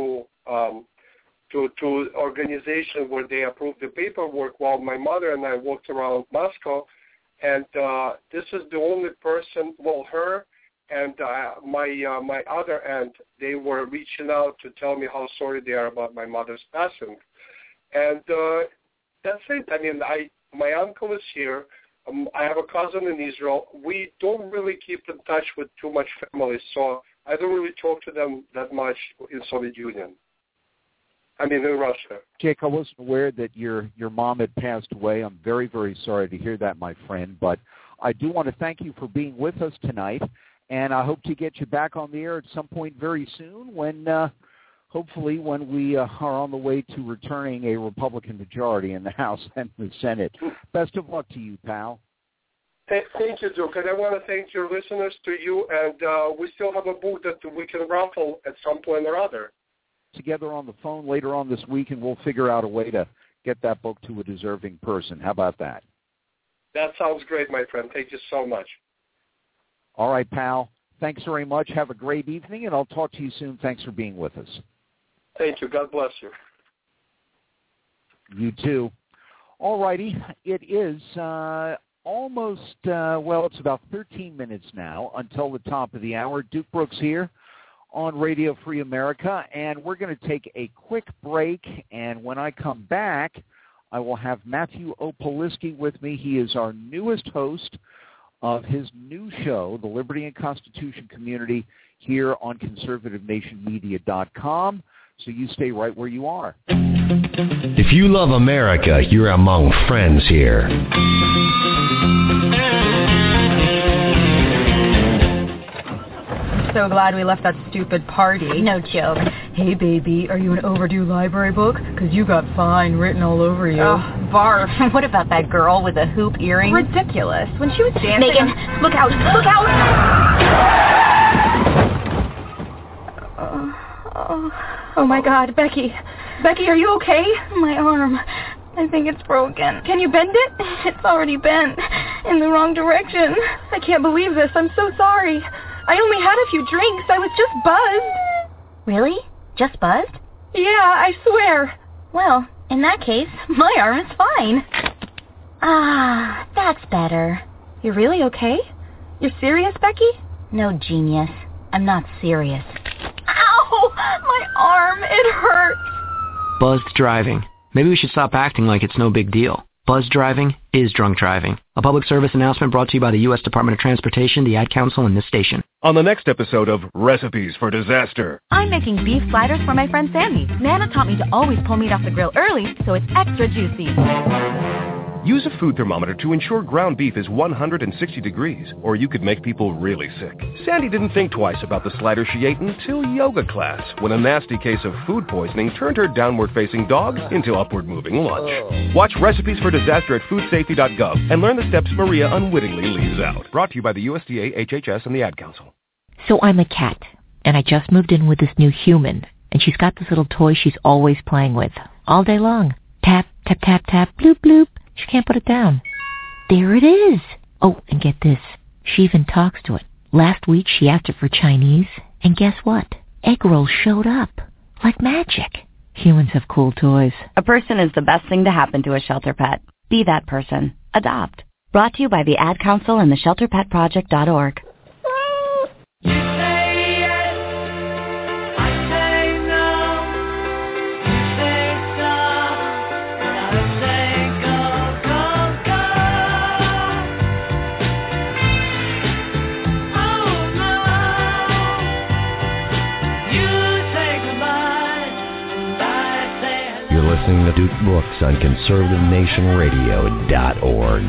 to organization where they approved the paperwork while my mother and I walked around Moscow. And this is the only person, well, her and my other aunt, they were reaching out to tell me how sorry they are about my mother's passing. And that's it. I mean, my uncle is here. I have a cousin in Israel. We don't really keep in touch with too much family, so I don't really talk to them that much in Soviet Union. I mean, in Russia. Jake, I wasn't aware that your mom had passed away. I'm very, very sorry to hear that, my friend. But I do want to thank you for being with us tonight, and I hope to get you back on the air at some point very soon when hopefully when we are on the way to returning a Republican majority in the House and the Senate. Best of luck to you, pal. Thank you, Duke. And I want to thank your listeners, to you, and we still have a book that we can raffle at some point or other. Together on the phone later on this week, and we'll figure out a way to get that book to a deserving person. How about that? That sounds great, my friend. Thank you so much. All right, pal. Thanks very much. Have a great evening, and I'll talk to you soon. Thanks for being with us. Thank you. God bless you. You too. All righty. It is almost, it's about 13 minutes now until the top of the hour. Duke Brooks here on Radio Free America, and we're going to take a quick break, and when I come back, I will have Matthew Opoliski with me. He is our newest host of his new show, The Liberty and Constitution Community, here on conservativenationmedia.com. So you stay right where you are. If you love America, you're among friends here. So glad we left that stupid party. No joke. Hey, baby, are you an overdue library book? Because you got fine written all over you. Oh, barf. What about that girl with the hoop earring? Ridiculous. When she was dancing... Megan, look out! Look out! Oh, my God, Becky. Becky, are you okay? My arm. I think it's broken. Can you bend it? It's already bent. In the wrong direction. I can't believe this. I'm so sorry. I only had a few drinks. I was just buzzed. Really? Just buzzed? Yeah, I swear. Well, in that case, my arm is fine. Ah, that's better. You're really okay? You're serious, Becky? No, genius. I'm not serious. Ow! My arm, it hurts. Buzzed driving. Maybe we should stop acting like it's no big deal. Buzzed driving is drunk driving. A public service announcement brought to you by the U.S. Department of Transportation, the Ad Council, and this station. On the next episode of Recipes for Disaster. I'm making beef sliders for my friend Sandy. Nana taught me to always pull meat off the grill early so it's extra juicy. Use a food thermometer to ensure ground beef is 160 degrees, or you could make people really sick. Sandy didn't think twice about the slider she ate until yoga class, when a nasty case of food poisoning turned her downward-facing dog into upward-moving lunch. Watch Recipes for Disaster at foodsafety.gov and learn the steps Maria unwittingly leaves out. Brought to you by the USDA, HHS, and the Ad Council. So I'm a cat, and I just moved in with this new human, and she's got this little toy she's always playing with, all day long. Tap, tap, tap, tap, bloop, bloop. She can't put it down. There it is. Oh, and get this. She even talks to it. Last week she asked it for Chinese, and guess what? Egg rolls showed up. Like magic. Humans have cool toys. A person is the best thing to happen to a shelter pet. Be that person. Adopt. Brought to you by the Ad Council and the ShelterPetProject.org. Listening to Duke Brooks on conservativenationradio.org.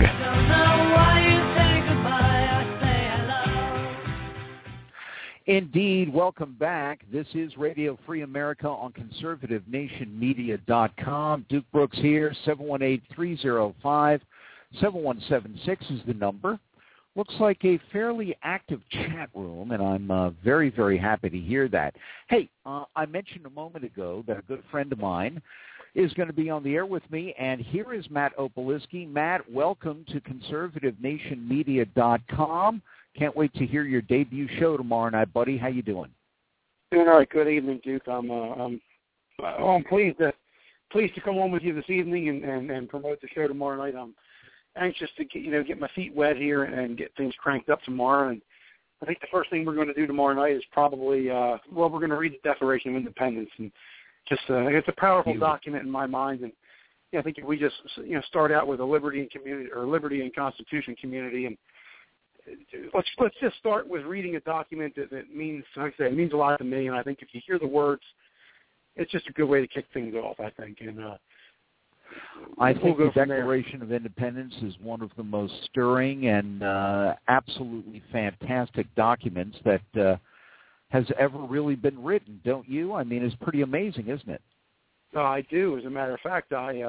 Indeed, welcome back. This is Radio Free America on conservativenationmedia.com. Duke Brooks here, 718-305-7176 is the number. Looks like a fairly active chat room, and I'm very, very happy to hear that. Hey, I mentioned a moment ago that a good friend of mine is going to be on the air with me, and here is Matt Opoliski. Matt, welcome to conservativenationmedia.com. Can't wait to hear your debut show tomorrow night, buddy. How you doing? Doing all right. Good evening, Duke. I'm pleased to come on with you this evening and promote the show tomorrow night. I'm anxious to get my feet wet here and get things cranked up tomorrow. And I think the first thing we're going to do tomorrow night is probably we're going to read the Declaration of Independence, and just it's a powerful document in my mind. And I think if we just start out with a liberty and community or liberty and Constitution community, and let's just start with reading a document that means, like I say, it means a lot to me. And I think if you hear the words, it's just a good way to kick things off, I think. And I think the Declaration of Independence is one of the most stirring and absolutely fantastic documents that has ever really been written, don't you? I mean, it's pretty amazing, isn't it? I do. As a matter of fact, I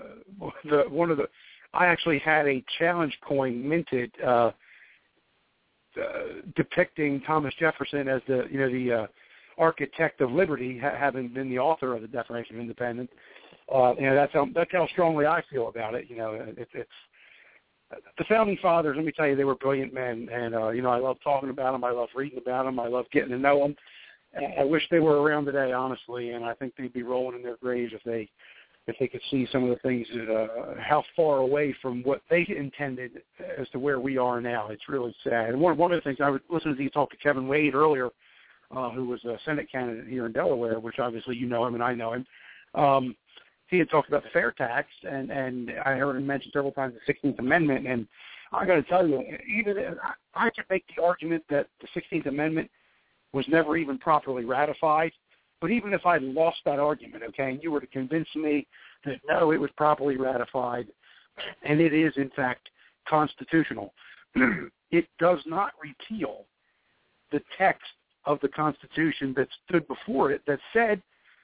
actually had a challenge coin minted depicting Thomas Jefferson as the architect of liberty, having been the author of the Declaration of Independence. That's how strongly I feel about it. It's the Founding Fathers. Let me tell you, they were brilliant men, and I love talking about them. I love reading about them. I love getting to know them. I wish they were around today, honestly, and I think they'd be rolling in their graves if they could see some of the things that how far away from what they intended as to where we are now. It's really sad. And one of the things I was listening to you talk to Kevin Wade earlier, who was a Senate candidate here in Delaware, which obviously you know him and I know him. He had talked about the fair tax, and I heard him mention several times the 16th Amendment. And I got to tell you, even I could make the argument that the 16th Amendment was never even properly ratified. But even if I lost that argument, okay, and you were to convince me that no, it was properly ratified, and it is in fact constitutional, it does not repeal the text of the Constitution that stood before it that said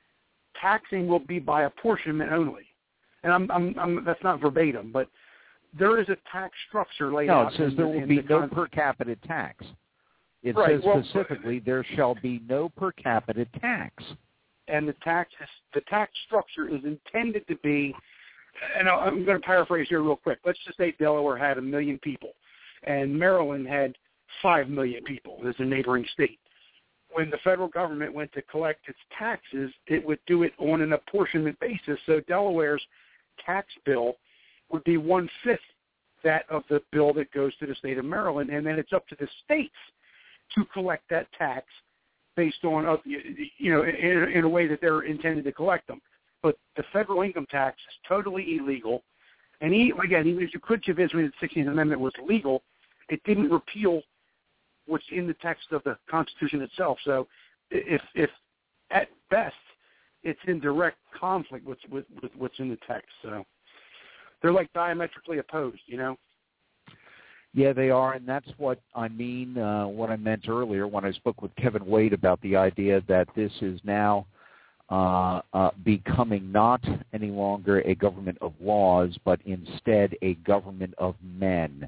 taxing will be by apportionment only. And I'm that's not verbatim, but there is a tax structure laid out. No, it says there will be no per capita tax. It says specifically there shall be no per capita tax. And the tax structure is intended to be, and I'm going to paraphrase here real quick. Let's just say Delaware had 1 million people, and Maryland had 5 million people as a neighboring state. When the federal government went to collect its taxes, it would do it on an apportionment basis. So Delaware's tax bill would be 1/5 that of the bill that goes to the state of Maryland, and then it's up to the states to collect that tax based on, in a way that they're intended to collect them. But the federal income tax is totally illegal. And again, even if you could convince me that the 16th Amendment was legal, it didn't repeal what's in the text of the Constitution itself. So if at best, it's in direct conflict with what's in the text. So they're like diametrically opposed, Yeah, they are, and that's what I mean, what I meant earlier when I spoke with Kevin Wade about the idea that this is now becoming not any longer a government of laws, but instead a government of men,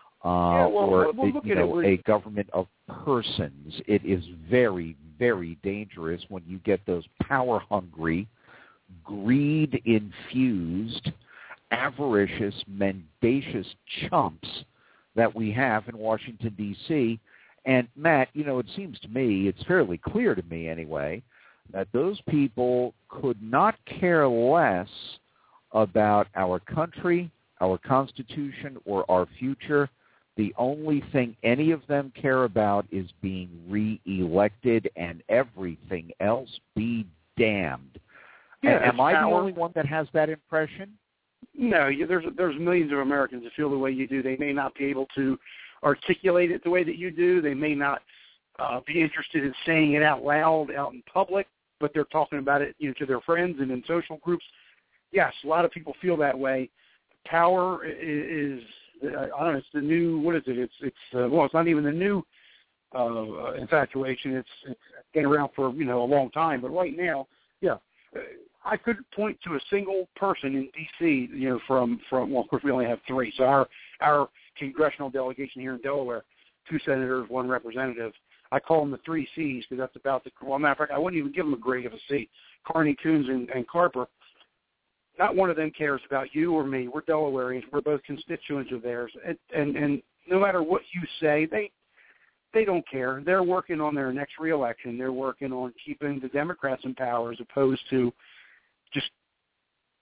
a government of persons. It is very, very dangerous when you get those power-hungry, greed-infused, avaricious, mendacious chumps that we have in Washington, D.C. And, Matt, it seems to me, it's fairly clear to me anyway, that those people could not care less about our country, our Constitution, or our future. The only thing any of them care about is being reelected, and everything else be damned. Yeah, am I the only one that has that impression? No, there's millions of Americans that feel the way you do. They may not be able to articulate it the way that you do. They may not be interested in saying it out loud, out in public, but they're talking about it, to their friends and in social groups. Yes, a lot of people feel that way. Power is, I don't know, it's the new, what is it? It's not even the new infatuation. It's been around for, a long time. But right now, I could point to a single person in D.C., from well, of course, we only have 3. So our congressional delegation here in Delaware, 2 senators, 1 representative, I call them the 3 C's because that's about the, well, matter of fact, I wouldn't even give them a grade of a C. Carney, Coons, and Carper, not one of them cares about you or me. We're Delawareans. We're both constituents of theirs. And no matter what you say, they don't care. They're working on their next reelection. They're working on keeping the Democrats in power as opposed to just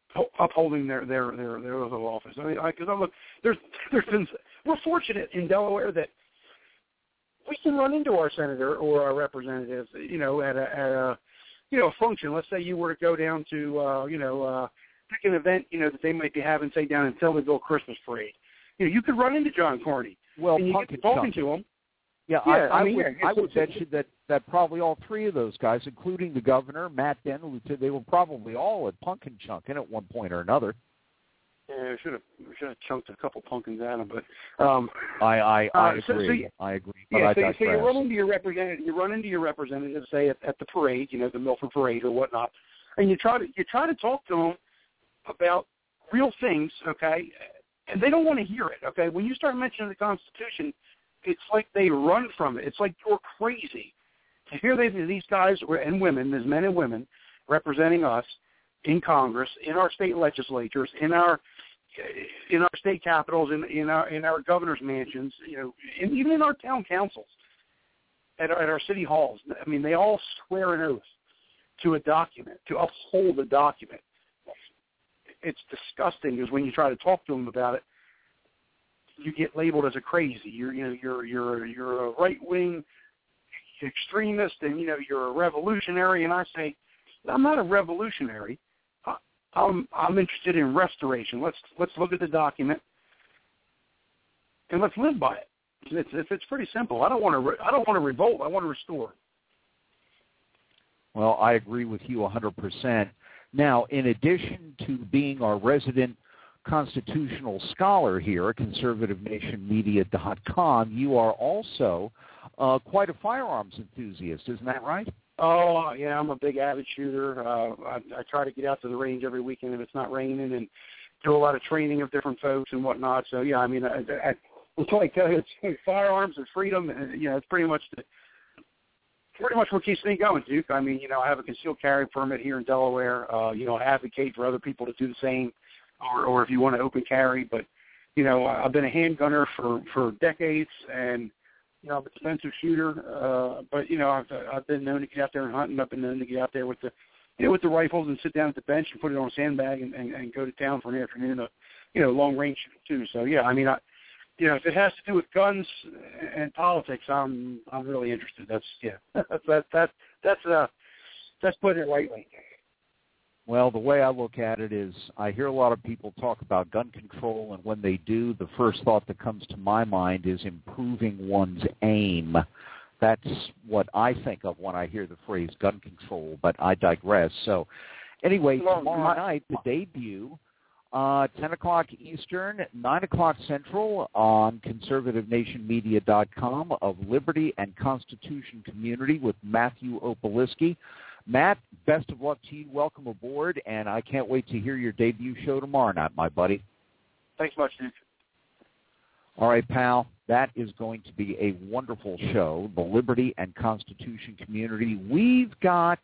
upholding their oath of office. I mean, because look, there's been, we're fortunate in Delaware that we can run into our senator or our representative, you know, at a function. Let's say you were to go down to pick an event, you know, that they might be having, say, down in Shelbyville Christmas parade. You know, you could run into John Carney. Well, and you get to talking to him. Yeah, I would bet you that probably all three of those guys, including the governor, Matt Dent, they were probably all at Pumpkin Chunkin' at one point or another. Yeah, we should have chunked a couple pumpkins at him, but I agree. I agree. But yeah, so you run into your representative. You run into your representative, say at the parade, you know, the Milford Parade or whatnot, and you try to talk to them about real things, okay? And they don't want to hear it, okay? When you start mentioning the Constitution, it's like they run from it. It's like you're crazy. To hear these guys and women, there's men and women representing us in Congress, in our state legislatures, in our state capitals, in our governor's mansions, you know, and even in our town councils, at our city halls. I mean, they all swear an oath to a document, to uphold a document. It's disgusting because when you try to talk to them about it, you get labeled as a crazy. You're a right wing extremist, and you know you're a revolutionary. And I say, I'm not a revolutionary. I'm interested in restoration. Let's look at the document and let's live by it. It's pretty simple. I don't want to revolt. I want to restore. Well, I agree with you 100%. Now, in addition to being our resident constitutional scholar here at conservativenationmedia.com, you are also quite a firearms enthusiast, isn't that right? Oh, yeah, I'm a big avid shooter. I try to get out to the range every weekend if it's not raining and do a lot of training of different folks and whatnot. So, yeah, I mean, it's like it's firearms and freedom, and, you know, it's pretty much what keeps me going, Duke. I mean, you know, I have a concealed carry permit here in Delaware. You know, I advocate for other people to do the same, or if you want to open carry. But, you know, I've been a handgunner for decades, and, you know, I'm an expensive shooter. But, you know, I've been known to get out there and hunt, and I've been known to get out there with the rifles and sit down at the bench and put it on a sandbag and go to town for an afternoon of, you know, long range shooting too. So, yeah, I mean, you know, if it has to do with guns and politics, I'm really interested. That's putting it lightly. Well, the way I look at it is I hear a lot of people talk about gun control, and when they do, the first thought that comes to my mind is improving one's aim. That's what I think of when I hear the phrase gun control, but I digress. So anyway, tomorrow night, the debut, 10 o'clock Eastern, 9 o'clock Central on conservativenationmedia.com of Liberty and Constitution Community with Matthew Opoliski. Matt, best of luck to you. Welcome aboard, and I can't wait to hear your debut show tomorrow night, my buddy. Thanks much, Duke. All right, pal. That is going to be a wonderful show, the Liberty and Constitution Community. We've got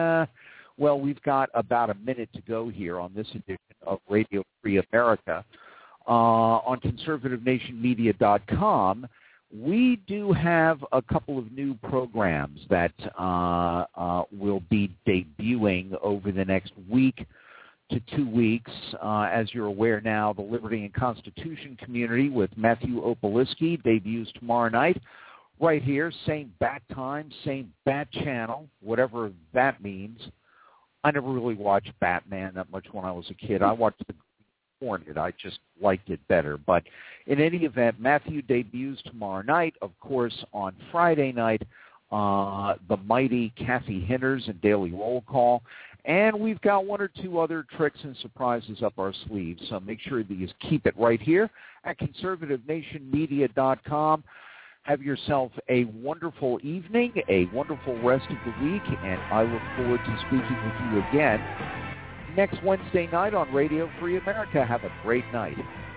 about a minute to go here on this edition of Radio Free America. On conservativenationmedia.com, we do have a couple of new programs that will be debuting over the next week to 2 weeks. As you're aware now, the Liberty and Constitution Community with Matthew Opoliski debuts tomorrow night. Right here, same bat time, same bat channel, whatever that means. I never really watched Batman that much when I was a kid. I watched the Hornet. I just liked it better. But in any event, Matthew debuts tomorrow night. Of course, on Friday night, the mighty Kathy Henners and Daily Roll Call. And we've got one or two other tricks and surprises up our sleeves. So make sure that you keep it right here at conservativenationmedia.com. Have yourself a wonderful evening, a wonderful rest of the week, and I look forward to speaking with you again next Wednesday night on Radio Free America. Have a great night.